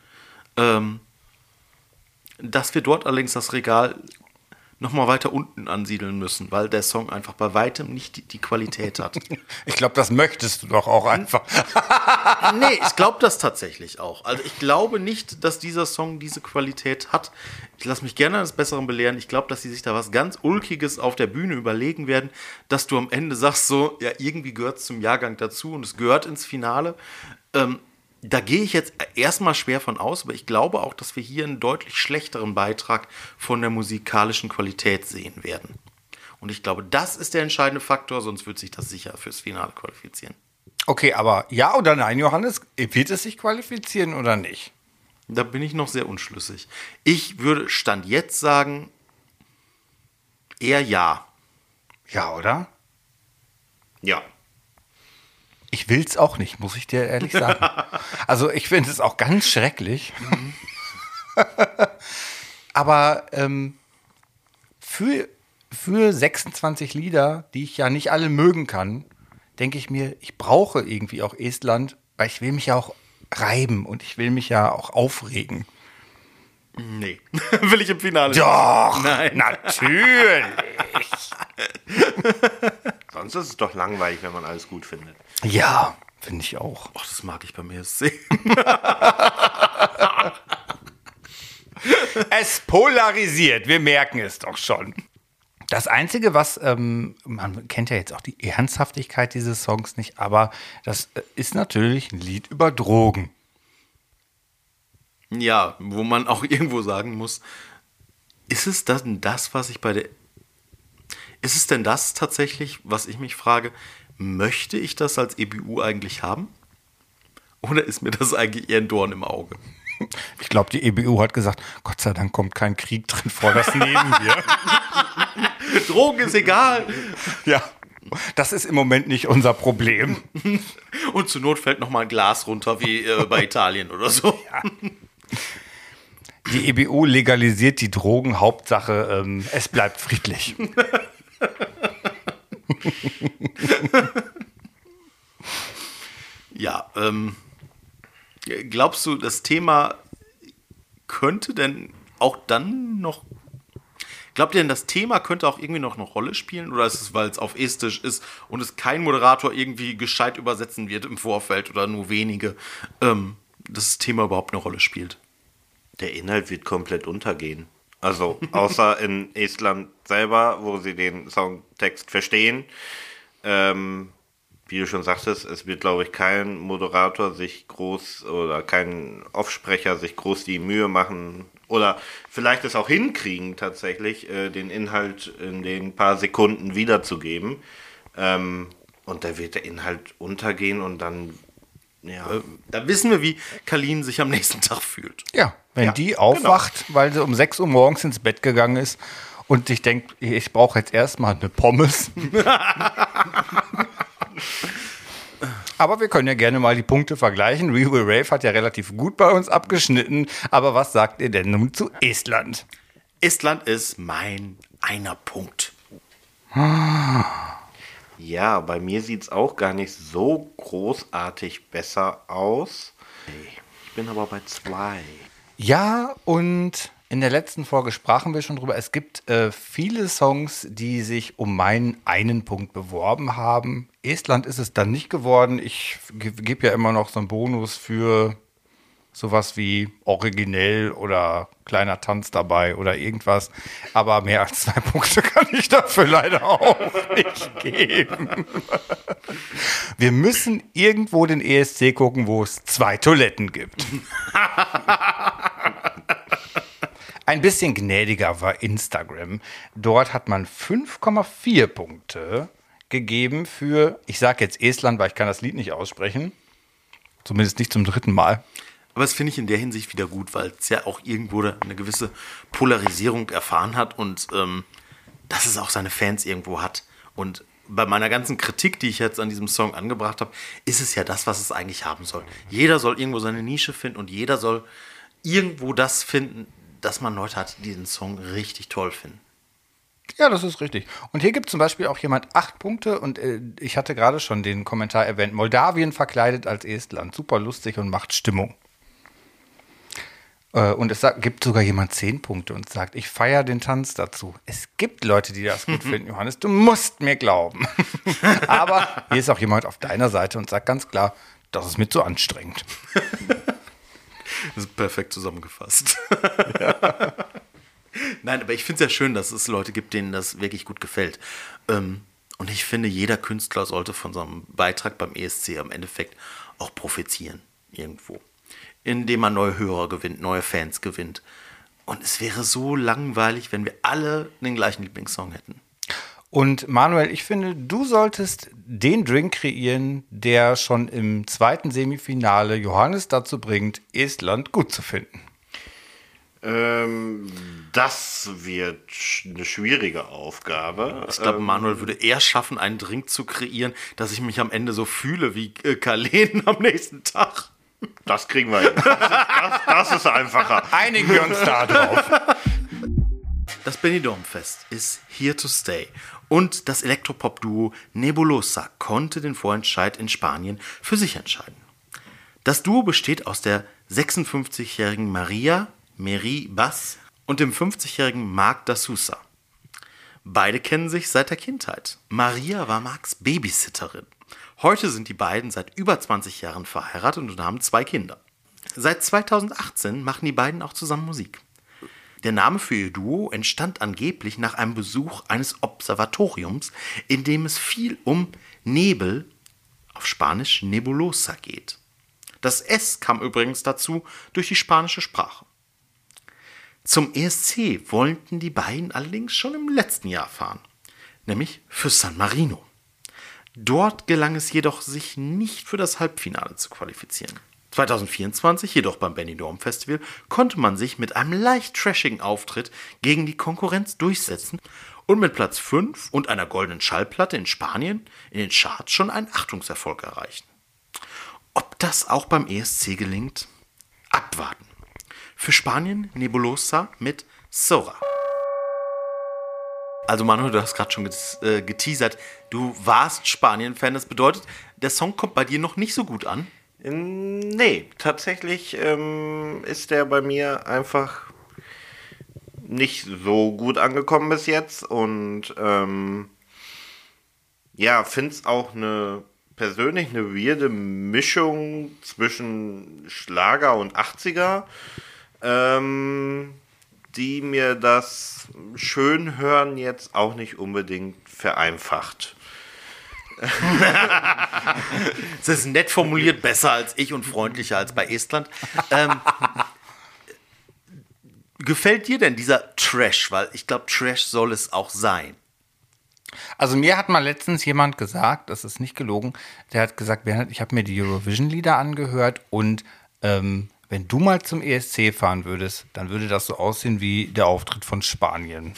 dass wir dort allerdings das Regal nochmal weiter unten ansiedeln müssen, weil der Song einfach bei weitem nicht die Qualität hat. Ich glaube, das möchtest du doch auch einfach. Nee, ich glaube das tatsächlich auch. Also ich glaube nicht, dass dieser Song diese Qualität hat. Ich lasse mich gerne eines Besseren belehren. Ich glaube, dass sie sich da was ganz Ulkiges auf der Bühne überlegen werden, dass du am Ende sagst so, ja, irgendwie gehört es zum Jahrgang dazu und es gehört ins Finale. Da gehe ich jetzt erstmal schwer von aus, aber ich glaube auch, dass wir hier einen deutlich schlechteren Beitrag von der musikalischen Qualität sehen werden. Und ich glaube, das ist der entscheidende Faktor, sonst wird sich das sicher fürs Finale qualifizieren. Okay, aber ja oder nein, Johannes? Wird es sich qualifizieren oder nicht? Da bin ich noch sehr unschlüssig. Ich würde Stand jetzt sagen, eher ja. Ja, oder? Ja. Ich will es auch nicht, muss ich dir ehrlich sagen. Also ich finde es auch ganz schrecklich. Aber für 26 Lieder, die ich ja nicht alle mögen kann, denke ich mir, ich brauche irgendwie auch Estland, weil ich will mich ja auch reiben und ich will mich ja auch aufregen. Nee, will ich im Finale Doch, nicht. Nein. Natürlich. Sonst ist es doch langweilig, wenn man alles gut findet. Ja, finde ich auch. Ach, das mag ich beim ESC. Es polarisiert, wir merken es doch schon. Das Einzige, was, man kennt ja jetzt auch die Ernsthaftigkeit dieses Songs nicht, aber das ist natürlich ein Lied über Drogen. Ja, wo man auch irgendwo sagen muss, ist es denn das, was ich ist es denn das tatsächlich, was ich mich frage, möchte ich das als EBU eigentlich haben? Oder ist mir das eigentlich eher ein Dorn im Auge? Ich glaube, die EBU hat gesagt, Gott sei Dank kommt kein Krieg drin vor, das nehmen wir. Drogen ist egal. Ja, das ist im Moment nicht unser Problem. Und zur Not fällt noch mal ein Glas runter, wie bei Italien oder so. Ja. Die EBU legalisiert die Drogen, Hauptsache, es bleibt friedlich. Ja, glaubst du, das Thema könnte denn auch dann noch... Glaubt ihr denn, das Thema könnte auch irgendwie noch eine Rolle spielen? Oder ist es, weil es auf Estisch ist und es kein Moderator irgendwie gescheit übersetzen wird im Vorfeld oder nur wenige, dass das Thema überhaupt eine Rolle spielt? Der Inhalt wird komplett untergehen. Also außer in Estland selber, wo sie den Songtext verstehen. Wie du schon sagtest, es wird, glaube ich, kein Moderator sich groß oder kein Offsprecher sich groß die Mühe machen oder vielleicht es auch hinkriegen, tatsächlich den Inhalt in den paar Sekunden wiederzugeben. Und da wird der Inhalt untergehen und dann, ja. Da wissen wir, wie Kalin sich am nächsten Tag fühlt. Ja, wenn die aufwacht, weil sie um 6 Uhr morgens ins Bett gegangen ist und sich denkt, ich brauche jetzt erstmal eine Pommes. Aber wir können ja gerne mal die Punkte vergleichen. We Will Rave hat ja relativ gut bei uns abgeschnitten. Aber was sagt ihr denn nun zu Estland? Estland ist mein einer Punkt. Ja, bei mir sieht es auch gar nicht so großartig besser aus. Ich bin aber bei 2. Ja, und in der letzten Folge sprachen wir schon drüber. Es gibt viele Songs, die sich um meinen einen Punkt beworben haben. Estland ist es dann nicht geworden. Ich gebe ja immer noch so einen Bonus für sowas wie originell oder kleiner Tanz dabei oder irgendwas. Aber mehr als 2 Punkte kann ich dafür leider auch nicht geben. Wir müssen irgendwo den ESC gucken, wo es 2 Toiletten gibt. Ein bisschen gnädiger war Instagram. Dort hat man 5,4 Punkte gegeben für, ich sage jetzt Estland, weil ich kann das Lied nicht aussprechen. Zumindest nicht zum 3. Mal. Aber das finde ich in der Hinsicht wieder gut, weil es ja auch irgendwo eine gewisse Polarisierung erfahren hat und dass es auch seine Fans irgendwo hat. Und bei meiner ganzen Kritik, die ich jetzt an diesem Song angebracht habe, ist es ja das, was es eigentlich haben soll. Jeder soll irgendwo seine Nische finden und jeder soll irgendwo das finden, dass man Leute hat, die den Song richtig toll finden. Ja, das ist richtig. Und hier gibt zum Beispiel auch jemand 8 Punkte und ich hatte gerade schon den Kommentar erwähnt, Moldawien verkleidet als Estland. Super lustig und macht Stimmung. Und es gibt sogar jemand 10 Punkte und sagt, ich feiere den Tanz dazu. Es gibt Leute, die das gut finden, Johannes. Du musst mir glauben. Aber hier ist auch jemand auf deiner Seite und sagt ganz klar, das ist mir zu anstrengend. Das ist perfekt zusammengefasst. Ja. Nein, aber ich finde es ja schön, dass es Leute gibt, denen das wirklich gut gefällt. Und ich finde, jeder Künstler sollte von so einem Beitrag beim ESC am Endeffekt auch profitieren. Irgendwo. Indem man neue Hörer gewinnt, neue Fans gewinnt. Und es wäre so langweilig, wenn wir alle den gleichen Lieblingssong hätten. Und Manuel, ich finde, du solltest den Drink kreieren, der schon im 2. Semifinale Johannes dazu bringt, Estland gut zu finden. Das wird eine schwierige Aufgabe. Ich glaube, Manuel würde eher schaffen, einen Drink zu kreieren, dass ich mich am Ende so fühle wie Kalin am nächsten Tag. Das kriegen wir hin. Das ist einfacher. Einigen wir uns da drauf. Das Benidorm-Fest ist here to stay. Und das Elektropop-Duo Nebulosa konnte den Vorentscheid in Spanien für sich entscheiden. Das Duo besteht aus der 56-jährigen Maria Meri Bass und dem 50-jährigen Marc da Sousa. Beide kennen sich seit der Kindheit. Maria war Marcs Babysitterin. Heute sind die beiden seit über 20 Jahren verheiratet und haben 2 Kinder. Seit 2018 machen die beiden auch zusammen Musik. Der Name für ihr Duo entstand angeblich nach einem Besuch eines Observatoriums, in dem es viel um Nebel, auf Spanisch Nebulosa, geht. Das S kam übrigens dazu durch die spanische Sprache. Zum ESC wollten die beiden allerdings schon im letzten Jahr fahren, nämlich für San Marino. Dort gelang es jedoch, sich nicht für das Halbfinale zu qualifizieren. 2024, jedoch beim Benidorm Festival, konnte man sich mit einem leicht trashigen Auftritt gegen die Konkurrenz durchsetzen und mit Platz 5 und einer goldenen Schallplatte in Spanien in den Charts schon einen Achtungserfolg erreichen. Ob das auch beim ESC gelingt? Abwarten. Für Spanien Nebulosa mit Sora. Also Manuel, du hast gerade schon geteasert, du warst Spanien-Fan. Das bedeutet, der Song kommt bei dir noch nicht so gut an? Nee, tatsächlich ist der bei mir einfach nicht so gut angekommen bis jetzt. Und ja, finde es auch persönlich eine weirde Mischung zwischen Schlager und 80er, die mir das Schönhören jetzt auch nicht unbedingt vereinfacht. Das ist nett formuliert, besser als ich und freundlicher als bei Estland. Gefällt dir denn dieser Trash? Weil ich glaube, Trash soll es auch sein. Also mir hat mal letztens jemand gesagt, das ist nicht gelogen, der hat gesagt, Bernhard, ich habe mir die Eurovision-Lieder angehört und wenn du mal zum ESC fahren würdest, dann würde das so aussehen wie der Auftritt von Spanien.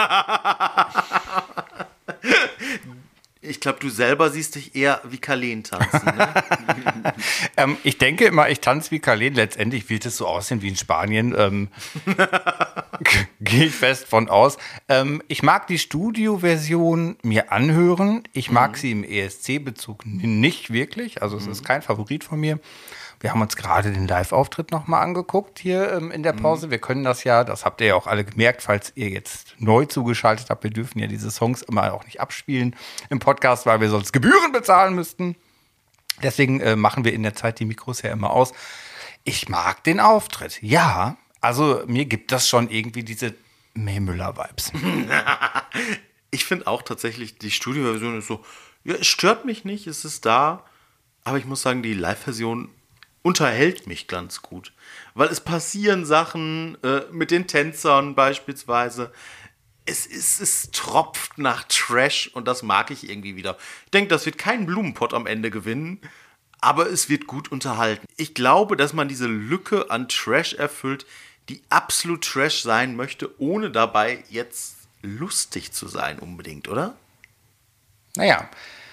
Ich glaube, du selber siehst dich eher wie Carlene tanzen. Ne? Ich denke immer, ich tanze wie Carlene. Letztendlich wird es so aussehen wie in Spanien. Gehe ich fest von aus. Ich mag die Studioversion mir anhören. Ich mag sie im ESC-Bezug nicht wirklich. Also es ist kein Favorit von mir. Wir haben uns gerade den Live-Auftritt nochmal angeguckt hier in der Pause. Wir können das ja, das habt ihr ja auch alle gemerkt, falls ihr jetzt neu zugeschaltet habt. Wir dürfen ja diese Songs immer auch nicht abspielen im Podcast, weil wir sonst Gebühren bezahlen müssten. Deswegen machen wir in der Zeit die Mikros ja immer aus. Ich mag den Auftritt, ja. Also mir gibt das schon irgendwie diese May Müller-Vibes. Ich finde auch tatsächlich, die Studioversion ist so, ja, es stört mich nicht, es ist da. Aber ich muss sagen, die Live-Version unterhält mich ganz gut. Weil es passieren Sachen mit den Tänzern beispielsweise. Es tropft nach Trash und das mag ich irgendwie wieder. Ich denke, das wird kein Blumenpott am Ende gewinnen, aber es wird gut unterhalten. Ich glaube, dass man diese Lücke an Trash erfüllt, die absolut Trash sein möchte, ohne dabei jetzt lustig zu sein unbedingt, oder? Naja,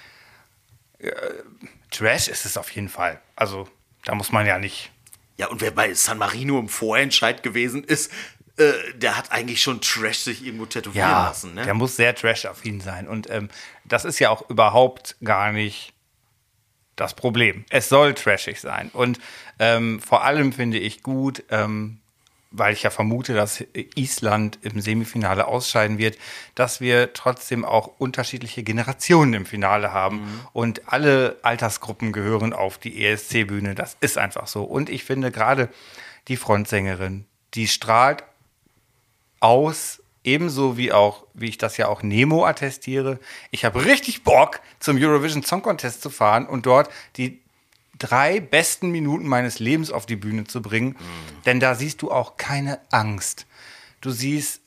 Trash ist es auf jeden Fall. Also da muss man ja nicht. Ja, und wer bei San Marino im Vorentscheid gewesen ist, der hat eigentlich schon Trash sich irgendwo tätowieren lassen. Ne? Der muss sehr trash-affin sein. Und das ist ja auch überhaupt gar nicht das Problem. Es soll trashig sein. Und vor allem finde ich gut, weil ich ja vermute, dass Island im Semifinale ausscheiden wird, dass wir trotzdem auch unterschiedliche Generationen im Finale haben. Und alle Altersgruppen gehören auf die ESC-Bühne. Das ist einfach so. Und ich finde gerade die Frontsängerin, die strahlt aus, ebenso wie ich das ja auch Nemo attestiere. Ich habe richtig Bock, zum Eurovision Song Contest zu fahren und dort die 3 besten Minuten meines Lebens auf die Bühne zu bringen. Denn da siehst du auch keine Angst. Du siehst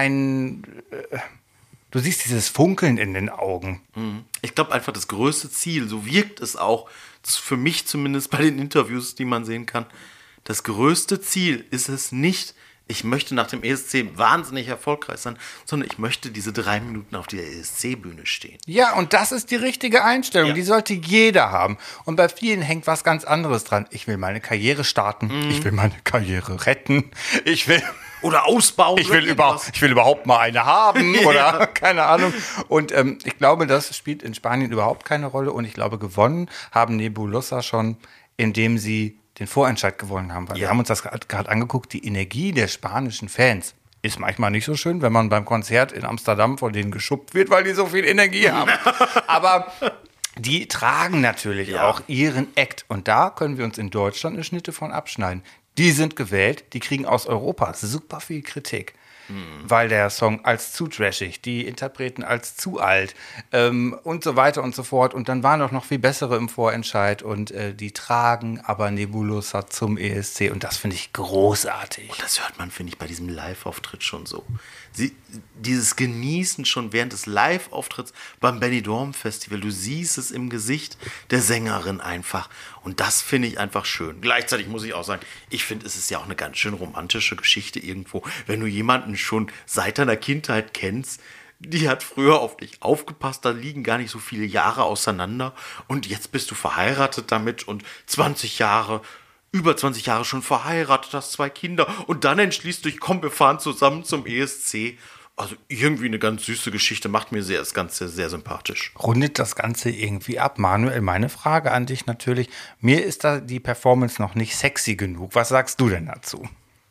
du siehst dieses Funkeln in den Augen. Ich glaube einfach, das größte Ziel, so wirkt es auch, für mich zumindest bei den Interviews, die man sehen kann, das größte Ziel ist es nicht, ich möchte nach dem ESC wahnsinnig erfolgreich sein, sondern ich möchte diese 3 Minuten auf der ESC-Bühne stehen. Ja, und das ist die richtige Einstellung. Die sollte jeder haben. Und bei vielen hängt was ganz anderes dran. Ich will meine Karriere starten. Ich will meine Karriere retten. Oder ausbauen. Ich will überhaupt mal eine haben oder keine Ahnung. Und ich glaube, das spielt in Spanien überhaupt keine Rolle. Und ich glaube, gewonnen haben Nebulosa schon, indem sie den Vorentscheid gewonnen haben. Weil wir haben uns das gerade angeguckt, die Energie der spanischen Fans ist manchmal nicht so schön, wenn man beim Konzert in Amsterdam von denen geschubbt wird, weil die so viel Energie haben. Aber die tragen natürlich auch ihren Act. Und da können wir uns in Deutschland eine Schnitte von abschneiden. Die sind gewählt, die kriegen aus Europa super viel Kritik. Weil der Song als zu trashig, die Interpreten als zu alt und so weiter und so fort. Und dann waren auch noch viel bessere im Vorentscheid und die tragen aber Nebulosa zum ESC und das finde ich großartig. Und das hört man, finde ich, bei diesem Live-Auftritt schon so. Dieses Genießen schon während des Live-Auftritts beim Benidorm-Festival, du siehst es im Gesicht der Sängerin einfach. Und das finde ich einfach schön. Gleichzeitig muss ich auch sagen, ich finde, es ist ja auch eine ganz schön romantische Geschichte irgendwo, wenn du jemanden schon seit deiner Kindheit kennst, die hat früher auf dich aufgepasst, da liegen gar nicht so viele Jahre auseinander und jetzt bist du verheiratet damit und über 20 Jahre schon verheiratet, hast 2 Kinder und dann entschließt du dich, komm, wir fahren zusammen zum ESC Also irgendwie eine ganz süße Geschichte, macht mir das Ganze sehr sympathisch. Rundet das Ganze irgendwie ab. Manuel, meine Frage an dich natürlich. Mir ist da die Performance noch nicht sexy genug. Was sagst du denn dazu?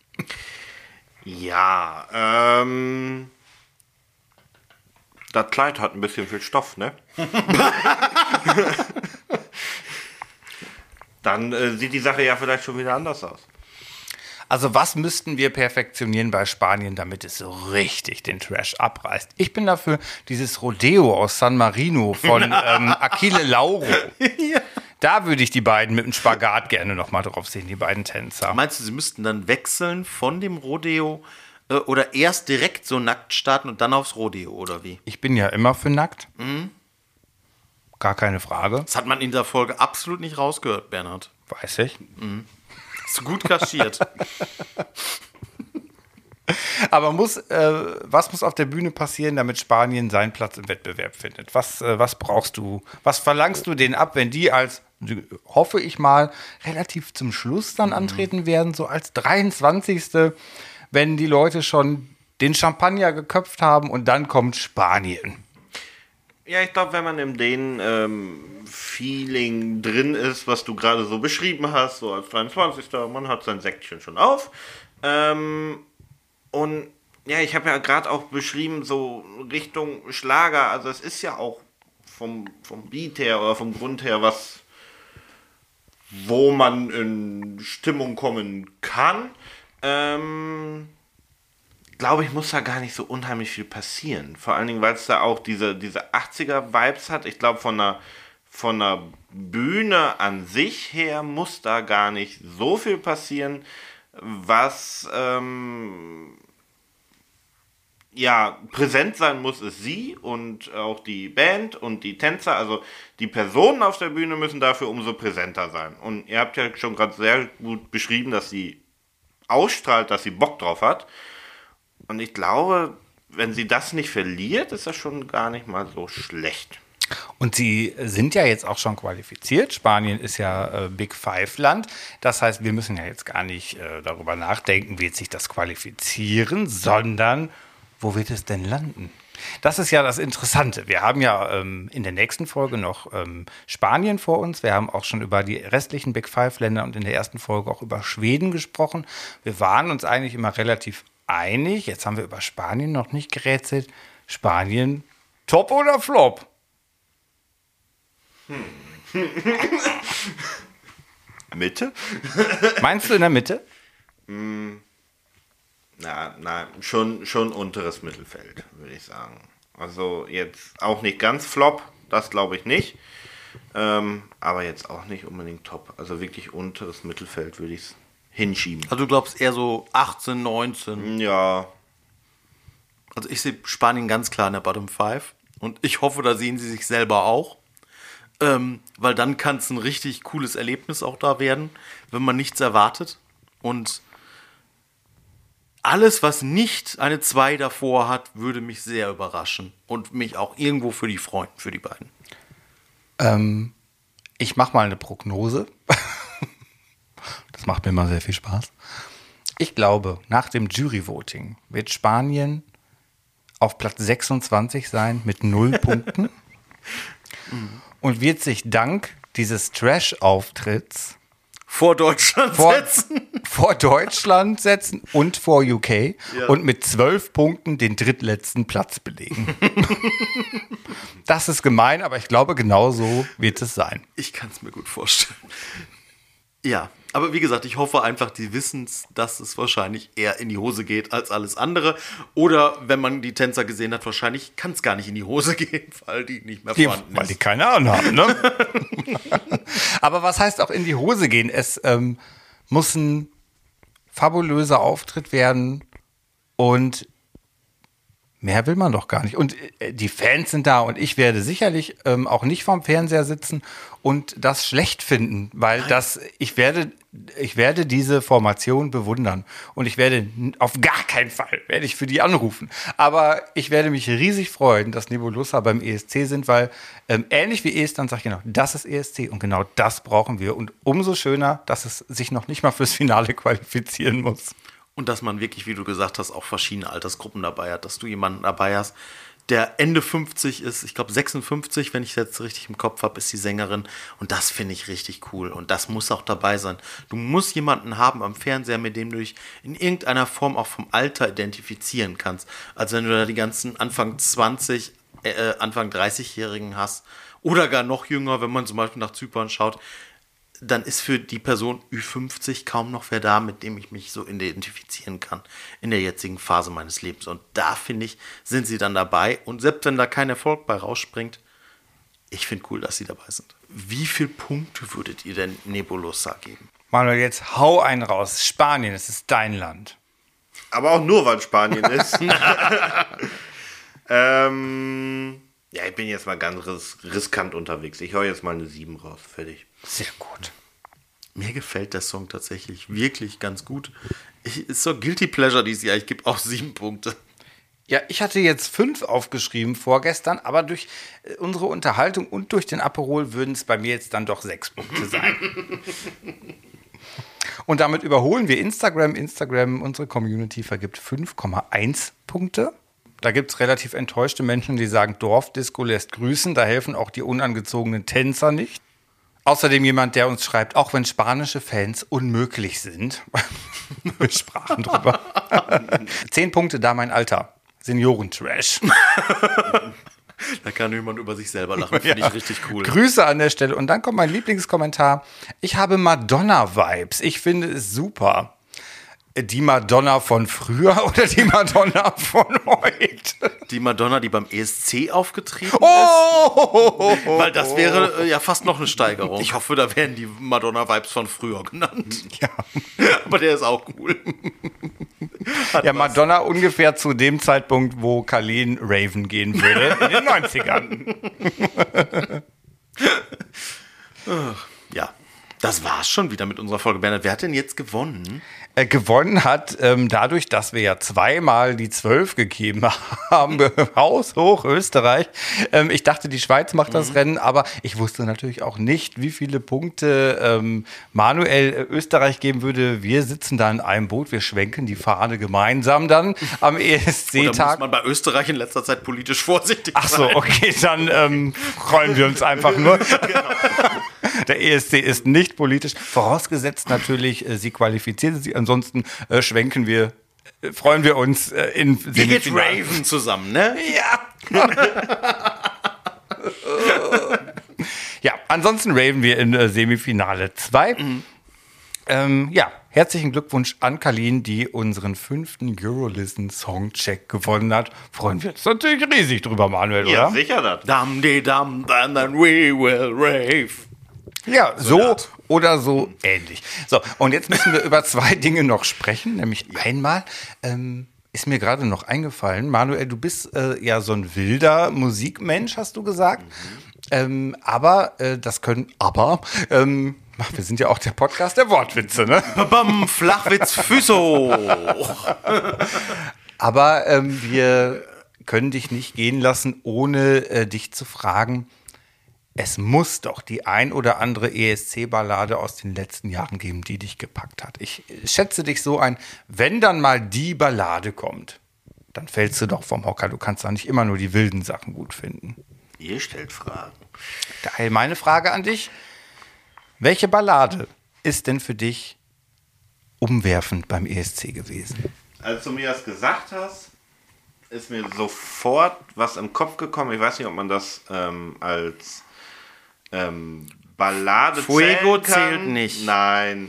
Ja, das Kleid hat ein bisschen viel Stoff, ne? Dann sieht die Sache ja vielleicht schon wieder anders aus. Also was müssten wir perfektionieren bei Spanien, damit es so richtig den Trash abreißt? Ich bin dafür dieses Rodeo aus San Marino von Achille Lauro. Ja. Da würde ich die beiden mit dem Spagat gerne noch mal drauf sehen, die beiden Tänzer. Meinst du, sie müssten dann wechseln von dem Rodeo oder erst direkt so nackt starten und dann aufs Rodeo, oder wie? Ich bin ja immer für nackt. Mhm. Gar keine Frage. Das hat man in der Folge absolut nicht rausgehört, Bernhard. Weiß ich. Mhm. Hast du gut kaschiert. Aber was muss auf der Bühne passieren, damit Spanien seinen Platz im Wettbewerb findet? Was brauchst du? Was verlangst du denen ab, wenn die als, hoffe ich mal, relativ zum Schluss dann antreten werden, so als 23., wenn die Leute schon den Champagner geköpft haben und dann kommt Spanien? Ja, ich glaube, wenn man in dem Feeling drin ist, was du gerade so beschrieben hast, so als 23. Man hat sein Säckchen schon auf. Und ja, ich habe ja gerade auch beschrieben, so Richtung Schlager, also es ist ja auch vom Beat her oder vom Grund her was, wo man in Stimmung kommen kann. Glaube ich, muss da gar nicht so unheimlich viel passieren. Vor allen Dingen, weil es da auch diese 80er-Vibes hat. Ich glaube, von der Bühne an sich her muss da gar nicht so viel passieren. Was präsent sein muss, ist sie und auch die Band und die Tänzer. Also die Personen auf der Bühne müssen dafür umso präsenter sein. Und ihr habt ja schon gerade sehr gut beschrieben, dass sie ausstrahlt, dass sie Bock drauf hat. Und ich glaube, wenn sie das nicht verliert, ist das schon gar nicht mal so schlecht. Und sie sind ja jetzt auch schon qualifiziert. Spanien ist ja Big Five-Land. Das heißt, wir müssen ja jetzt gar nicht darüber nachdenken, wie sich das qualifizieren, sondern wo wird es denn landen? Das ist ja das Interessante. Wir haben ja in der nächsten Folge noch Spanien vor uns. Wir haben auch schon über die restlichen Big Five-Länder und in der ersten Folge auch über Schweden gesprochen. Wir waren uns eigentlich immer relativ einig. Jetzt haben wir über Spanien noch nicht gerätselt. Spanien, top oder flop? Mitte? Meinst du in der Mitte? Na, schon unteres Mittelfeld, würde ich sagen. Also jetzt auch nicht ganz flop, das glaube ich nicht. Aber jetzt auch nicht unbedingt top. Also wirklich unteres Mittelfeld würde ich es hinschieben. Also du glaubst eher so 18, 19? Ja. Also ich sehe Spanien ganz klar in der Bottom 5. Und ich hoffe, da sehen sie sich selber auch. Weil dann kann es ein richtig cooles Erlebnis auch da werden, wenn man nichts erwartet. Und alles, was nicht eine 2 davor hat, würde mich sehr überraschen. Und mich auch irgendwo für die freuen, für die beiden. Ich mache mal eine Prognose. Das macht mir immer sehr viel Spaß. Ich glaube, nach dem Jury-Voting wird Spanien auf Platz 26 sein mit 0 Punkten und wird sich dank dieses Trash-Auftritts vor Deutschland setzen und vor UK und mit 12 Punkten den drittletzten Platz belegen. Das ist gemein, aber ich glaube, genau so wird es sein. Ich kann es mir gut vorstellen. Ja, aber wie gesagt, ich hoffe einfach, die wissen, dass es wahrscheinlich eher in die Hose geht als alles andere. Oder wenn man die Tänzer gesehen hat, wahrscheinlich kann es gar nicht in die Hose gehen, weil die nicht mehr vorhanden ist. Weil die keine Ahnung haben, ne? Aber was heißt auch in die Hose gehen? Es muss ein fabulöser Auftritt werden und mehr will man doch gar nicht. Und die Fans sind da und ich werde sicherlich auch nicht vorm Fernseher sitzen und das schlecht finden, weil ich werde diese Formation bewundern und ich werde auf gar keinen Fall werde ich für die anrufen. Aber ich werde mich riesig freuen, dass Nebulosa beim ESC sind, weil ähnlich wie Estland sage ich genau, das ist ESC und genau das brauchen wir. Und umso schöner, dass es sich noch nicht mal fürs Finale qualifizieren muss. Und dass man wirklich, wie du gesagt hast, auch verschiedene Altersgruppen dabei hat. Dass du jemanden dabei hast, der Ende 50 ist, ich glaube 56, wenn ich es jetzt richtig im Kopf habe, ist die Sängerin. Und das finde ich richtig cool. Und das muss auch dabei sein. Du musst jemanden haben am Fernseher, mit dem du dich in irgendeiner Form auch vom Alter identifizieren kannst. Also wenn du da die ganzen Anfang 20, Anfang 30-Jährigen hast oder gar noch jünger, wenn man zum Beispiel nach Zypern schaut, dann ist für die Person Ü50 kaum noch wer da, mit dem ich mich so identifizieren kann in der jetzigen Phase meines Lebens. Und da, finde ich, sind sie dann dabei. Und selbst wenn da kein Erfolg bei rausspringt, ich finde cool, dass sie dabei sind. Wie viele Punkte würdet ihr denn Nebulosa geben? Manuel, jetzt hau einen raus. Spanien, es ist dein Land. Aber auch nur, weil Spanien ist. Ja, ich bin jetzt mal ganz riskant unterwegs. Ich hau jetzt mal eine 7 raus. Fertig. Sehr gut. Mir gefällt der Song tatsächlich wirklich ganz gut. Ist so Guilty Pleasure dieses Jahr. Ich gebe auch 7 Punkte. Ja, ich hatte jetzt 5 aufgeschrieben vorgestern, aber durch unsere Unterhaltung und durch den Aperol würden es bei mir jetzt dann doch 6 Punkte sein. Und damit überholen wir Instagram. Instagram, unsere Community, vergibt 5,1 Punkte. Da gibt es relativ enttäuschte Menschen, die sagen, Dorfdisco lässt grüßen. Da helfen auch die unangezogenen Tänzer nicht. Außerdem jemand, der uns schreibt, auch wenn spanische Fans unmöglich sind. Wir sprachen drüber. 10 Punkte, da mein Alter. Seniorentrash. Da kann jemand über sich selber lachen. Finde ich richtig cool. Grüße an der Stelle. Und dann kommt mein Lieblingskommentar. Ich habe Madonna-Vibes. Ich finde es super. Die Madonna von früher oder die Madonna von heute? Die Madonna, die beim ESC aufgetreten ist. Oh! Weil das wäre ja fast noch eine Steigerung. Ich hoffe, da werden die Madonna-Vibes von früher genannt. Ja. Aber der ist auch cool. Ja, Madonna ungefähr zu dem Zeitpunkt, wo Carleen Raven gehen würde, in den 90ern. Ja, das war's schon wieder mit unserer Folge. Bernhard, wer hat denn jetzt gewonnen? Gewonnen hat dadurch, dass wir ja zweimal die 12 gegeben haben, haushoch Österreich. Ich dachte, die Schweiz macht das Rennen, aber ich wusste natürlich auch nicht, wie viele Punkte Manuel Österreich geben würde. Wir sitzen da in einem Boot, wir schwenken die Fahne gemeinsam dann am ESC-Tag. Da muss man bei Österreich in letzter Zeit politisch vorsichtig sein. Ach so, okay, dann freuen wir uns einfach nur. Genau. Der ESC ist nicht politisch, vorausgesetzt natürlich, sie qualifizieren sich. Ansonsten freuen wir uns in Wie geht Raven zusammen, ne? Ja. Ja, ansonsten raven wir in Semifinale 2. Ja, herzlichen Glückwunsch an Carleen, die unseren 5. Eurolisten Songcheck gewonnen hat. Freuen wir uns natürlich riesig drüber, Manuel, Ja, oder? sicher das. Dam, de, dam, and then we will rave. Ja, so oder so ähnlich. So, und jetzt müssen wir über 2 Dinge noch sprechen. Nämlich einmal ist mir gerade noch eingefallen, Manuel, du bist ja so ein wilder Musikmensch, hast du gesagt. Aber wir sind ja auch der Podcast der Wortwitze, ne? Bam, Flachwitz, Füße hoch. Aber wir können dich nicht gehen lassen, ohne dich zu fragen, es muss doch die ein oder andere ESC-Ballade aus den letzten Jahren geben, die dich gepackt hat. Ich schätze dich so ein, wenn dann mal die Ballade kommt, dann fällst du doch vom Hocker. Du kannst doch nicht immer nur die wilden Sachen gut finden. Ihr stellt Fragen. Daher meine Frage an dich, welche Ballade ist denn für dich umwerfend beim ESC gewesen? Als du mir das gesagt hast, ist mir sofort was im Kopf gekommen. Ich weiß nicht, ob man das als Ballade Fuego zählen kann. zählt nicht. Nein.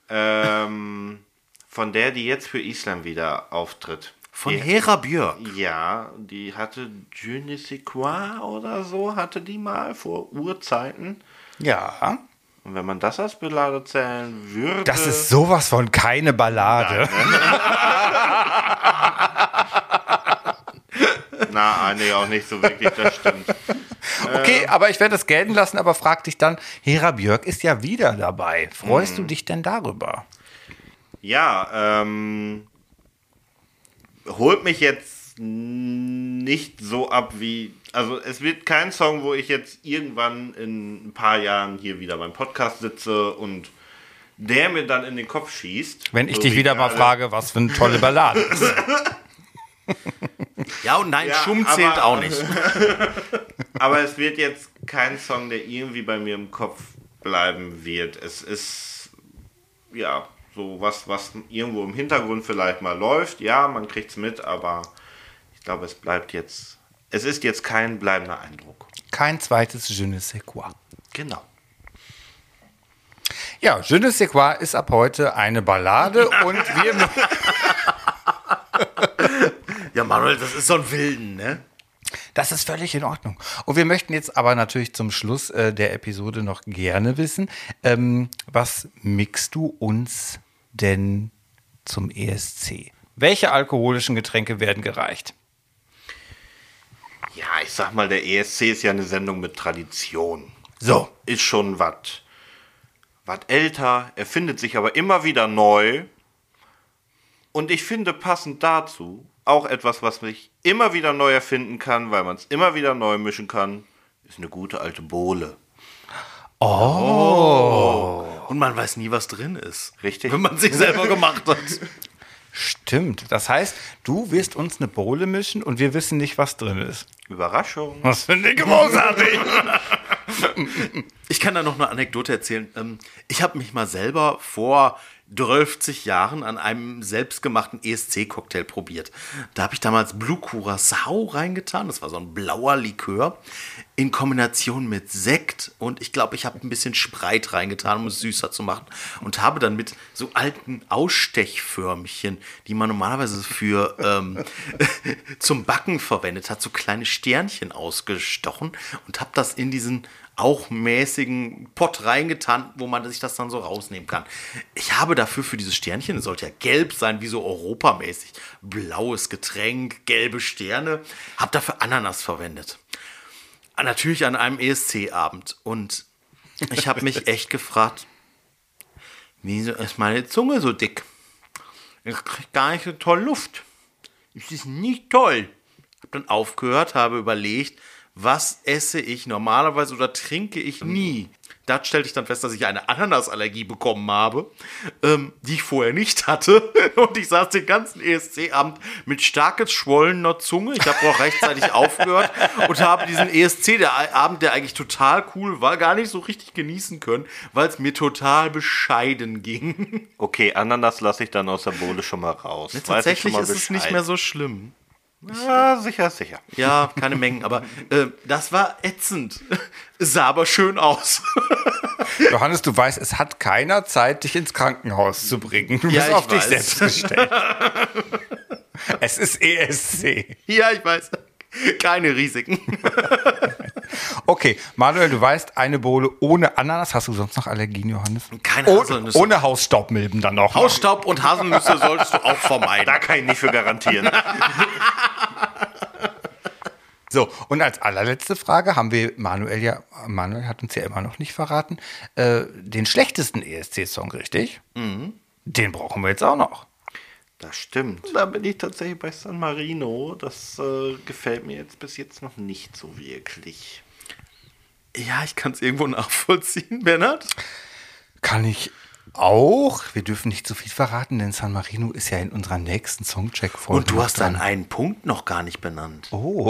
Von der, die jetzt für Island wieder auftritt. Von Hera Björk. Ja, die hatte Je ne sais quoi oder so, hatte die mal vor Urzeiten. Ja. Und wenn man das als Ballade zählen würde... Das ist sowas von keine Ballade. Na, nee, auch nicht so wirklich, das stimmt. Okay, aber ich werde es gelten lassen, aber frag dich dann, Hera Björk ist ja wieder dabei. Freust du dich denn darüber? Ja, holt mich jetzt nicht so ab wie... Also es wird kein Song, wo ich jetzt irgendwann in ein paar Jahren hier wieder beim Podcast sitze und der mir dann in den Kopf schießt. Wenn ich So dich wie wieder mal gerade. frage, was für eine tolle Ballade ist. Ja, und nein, Ja, Schum aber- zählt auch nicht. Aber es wird jetzt kein Song, der irgendwie bei mir im Kopf bleiben wird. Es ist, ja, so was irgendwo im Hintergrund vielleicht mal läuft. Ja, man kriegt es mit, aber ich glaube, es ist jetzt kein bleibender Eindruck. Kein zweites Je ne sais quoi. Genau. Ja, Je ne sais quoi ist ab heute eine Ballade und wir... Ja, Manuel, das ist so ein Wilden, ne? Das ist völlig in Ordnung. Und wir möchten jetzt aber natürlich zum Schluss der Episode noch gerne wissen, was mixt du uns denn zum ESC? Welche alkoholischen Getränke werden gereicht? Ja, ich sag mal, der ESC ist ja eine Sendung mit Tradition. So. Ist schon was älter, erfindet sich aber immer wieder neu. Und ich finde passend dazu auch etwas, was mich immer wieder neu erfinden kann, weil man es immer wieder neu mischen kann, ist eine gute alte Bowle. Und man weiß nie, was drin ist. Richtig. Wenn man sich selber gemacht hat. Stimmt. Das heißt, du wirst uns eine Bowle mischen und wir wissen nicht, was drin ist. Überraschung. Das finde ich großartig. Ich kann da noch eine Anekdote erzählen. Ich habe mich mal selber vor 12 Jahren an einem selbstgemachten ESC-Cocktail probiert. Da habe ich damals Blue Curacao reingetan. Das war so ein blauer Likör in Kombination mit Sekt. Und ich glaube, ich habe ein bisschen Sprite reingetan, um es süßer zu machen. Und habe dann mit so alten Ausstechförmchen, die man normalerweise für zum Backen verwendet hat, so kleine Sternchen ausgestochen und habe das in diesen auch mäßigen Pott reingetan, wo man sich das dann so rausnehmen kann. Ich habe dafür für dieses Sternchen, es sollte ja gelb sein, wie so europamäßig, blaues Getränk, gelbe Sterne, habe dafür Ananas verwendet. Natürlich an einem ESC-Abend. Und ich habe mich echt gefragt, wieso ist meine Zunge so dick? Ich kriege gar nicht so toll Luft. Es ist nicht toll. Habe dann aufgehört, habe überlegt, was esse ich normalerweise oder trinke ich nie. Da stellte ich dann fest, dass ich eine Ananasallergie bekommen habe, die ich vorher nicht hatte. Und ich saß den ganzen ESC-Abend mit stark geschwollener Zunge. Ich habe auch rechtzeitig aufgehört und habe diesen ESC-Abend, der eigentlich total cool war, gar nicht so richtig genießen können, weil es mir total bescheiden ging. Okay, Ananas lasse ich dann aus der Bowle schon mal raus. Weiß ich Tatsächlich schon mal ist es nicht Bescheid. mehr so schlimm. Ja, sicher. Ja, keine Mengen, aber das war ätzend. Sah aber schön aus. Johannes, du weißt, es hat keiner Zeit, dich ins Krankenhaus zu bringen. Du Ja, bist ich auf dich weiß. selbst gestellt. Es ist ESC. Ja, ich weiß. Keine Risiken. Okay, Manuel, du weißt, eine Bowle ohne Ananas. Hast du sonst noch Allergien, Johannes? Keine Haselnüsse. Ohne Hausstaubmilben dann noch. Hausstaub und Haselnüsse solltest du auch vermeiden. Da kann ich nicht für garantieren. So, und als allerletzte Frage haben wir Manuel hat uns ja immer noch nicht verraten, den schlechtesten ESC-Song, richtig? Mhm. Den brauchen wir jetzt auch noch. Das stimmt. Da bin ich tatsächlich bei San Marino. Das gefällt mir bis jetzt noch nicht so wirklich. Ja, ich kann es irgendwo nachvollziehen, Bernhard. Kann ich auch. Wir dürfen nicht zu viel verraten, denn San Marino ist ja in unserer nächsten Songcheck-Folge. Und du hast deinen einen Punkt noch gar nicht benannt.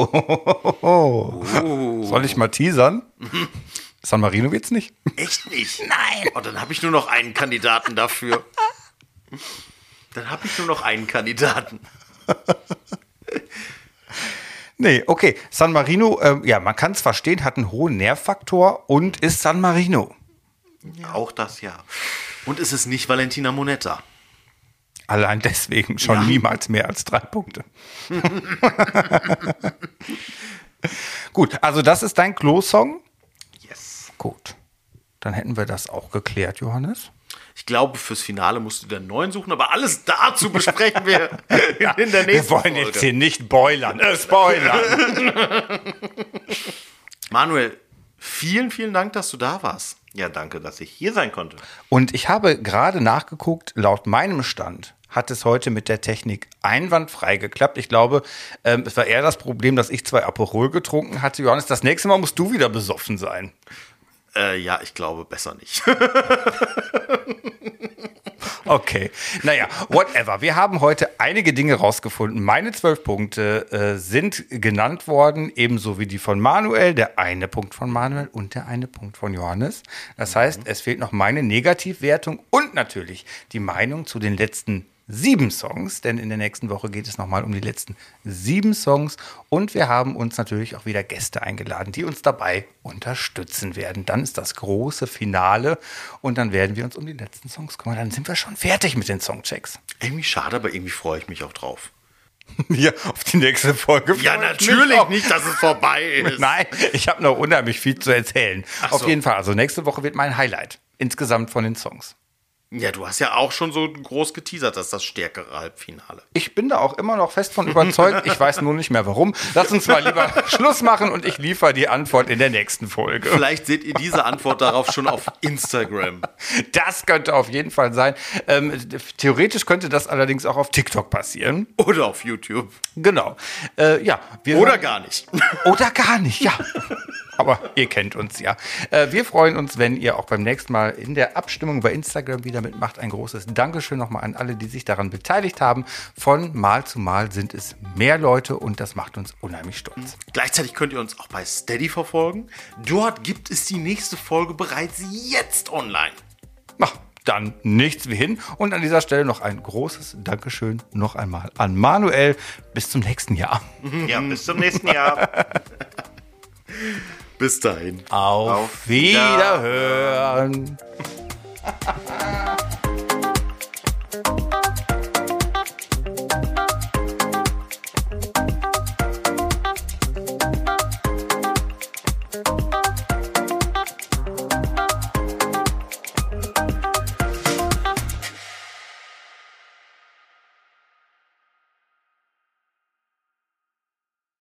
Soll ich mal teasern? San Marino wird's nicht. Echt nicht? Nein. Oh, dann habe ich nur noch einen Kandidaten dafür. Nee, okay. San Marino, ja, man kann es verstehen, hat einen hohen Nährfaktor und ist San Marino. Auch das ja. Und es ist nicht Valentina Monetta. Allein deswegen schon niemals mehr als 3 Punkte. Gut, also das ist dein Klo-Song? Yes. Gut. Dann hätten wir das auch geklärt, Johannes. Ich glaube, fürs Finale musst du dir einen neuen suchen, aber alles dazu besprechen wir in der nächsten Wir wollen Folge. jetzt hier nicht spoilern. Spoilern. Manuel, vielen, vielen Dank, dass du da warst. Ja, danke, dass ich hier sein konnte. Und ich habe gerade nachgeguckt, laut meinem Stand hat es heute mit der Technik einwandfrei geklappt. Ich glaube, es war eher das Problem, dass ich 2 Aperol getrunken hatte. Johannes, das nächste Mal musst du wieder besoffen sein. Ja, ich glaube besser nicht. Okay, naja, whatever. Wir haben heute einige Dinge rausgefunden. Meine 12 Punkte sind genannt worden, ebenso wie die von Manuel, der eine Punkt von Manuel und der eine Punkt von Johannes. Das heißt, es fehlt noch meine Negativwertung und natürlich die Meinung zu den letzten 7 Songs, denn in der nächsten Woche geht es nochmal um die letzten 7 Songs und wir haben uns natürlich auch wieder Gäste eingeladen, die uns dabei unterstützen werden. Dann ist das große Finale und dann werden wir uns um die letzten Songs kümmern. Dann sind wir schon fertig mit den Songchecks. Irgendwie schade, aber irgendwie freue ich mich auch drauf. Ja, auf die nächste Folge. Ja, natürlich nicht, dass es vorbei ist. Nein, ich habe noch unheimlich viel zu erzählen. Ach so. Auf jeden Fall, also nächste Woche wird mein Highlight insgesamt von den Songs. Ja, du hast ja auch schon so groß geteasert, dass das stärkere Halbfinale. Ich bin da auch immer noch fest von überzeugt. Ich weiß nur nicht mehr warum. Lass uns mal lieber Schluss machen und ich liefere die Antwort in der nächsten Folge. Vielleicht seht ihr diese Antwort darauf schon auf Instagram. Das könnte auf jeden Fall sein. Theoretisch könnte das allerdings auch auf TikTok passieren. Oder auf YouTube. Genau. Ja, Oder gar nicht. Oder gar nicht, ja. Aber ihr kennt uns ja. Wir freuen uns, wenn ihr auch beim nächsten Mal in der Abstimmung bei Instagram wieder mitmacht. Ein großes Dankeschön nochmal an alle, die sich daran beteiligt haben. Von Mal zu Mal sind es mehr Leute und das macht uns unheimlich stolz. Gleichzeitig könnt ihr uns auch bei Steady verfolgen. Dort gibt es die nächste Folge bereits jetzt online. Ach, dann nichts wie hin. Und an dieser Stelle noch ein großes Dankeschön noch einmal an Manuel. Bis zum nächsten Jahr. Ja, bis zum nächsten Jahr. Bis dahin. Auf Wiederhören.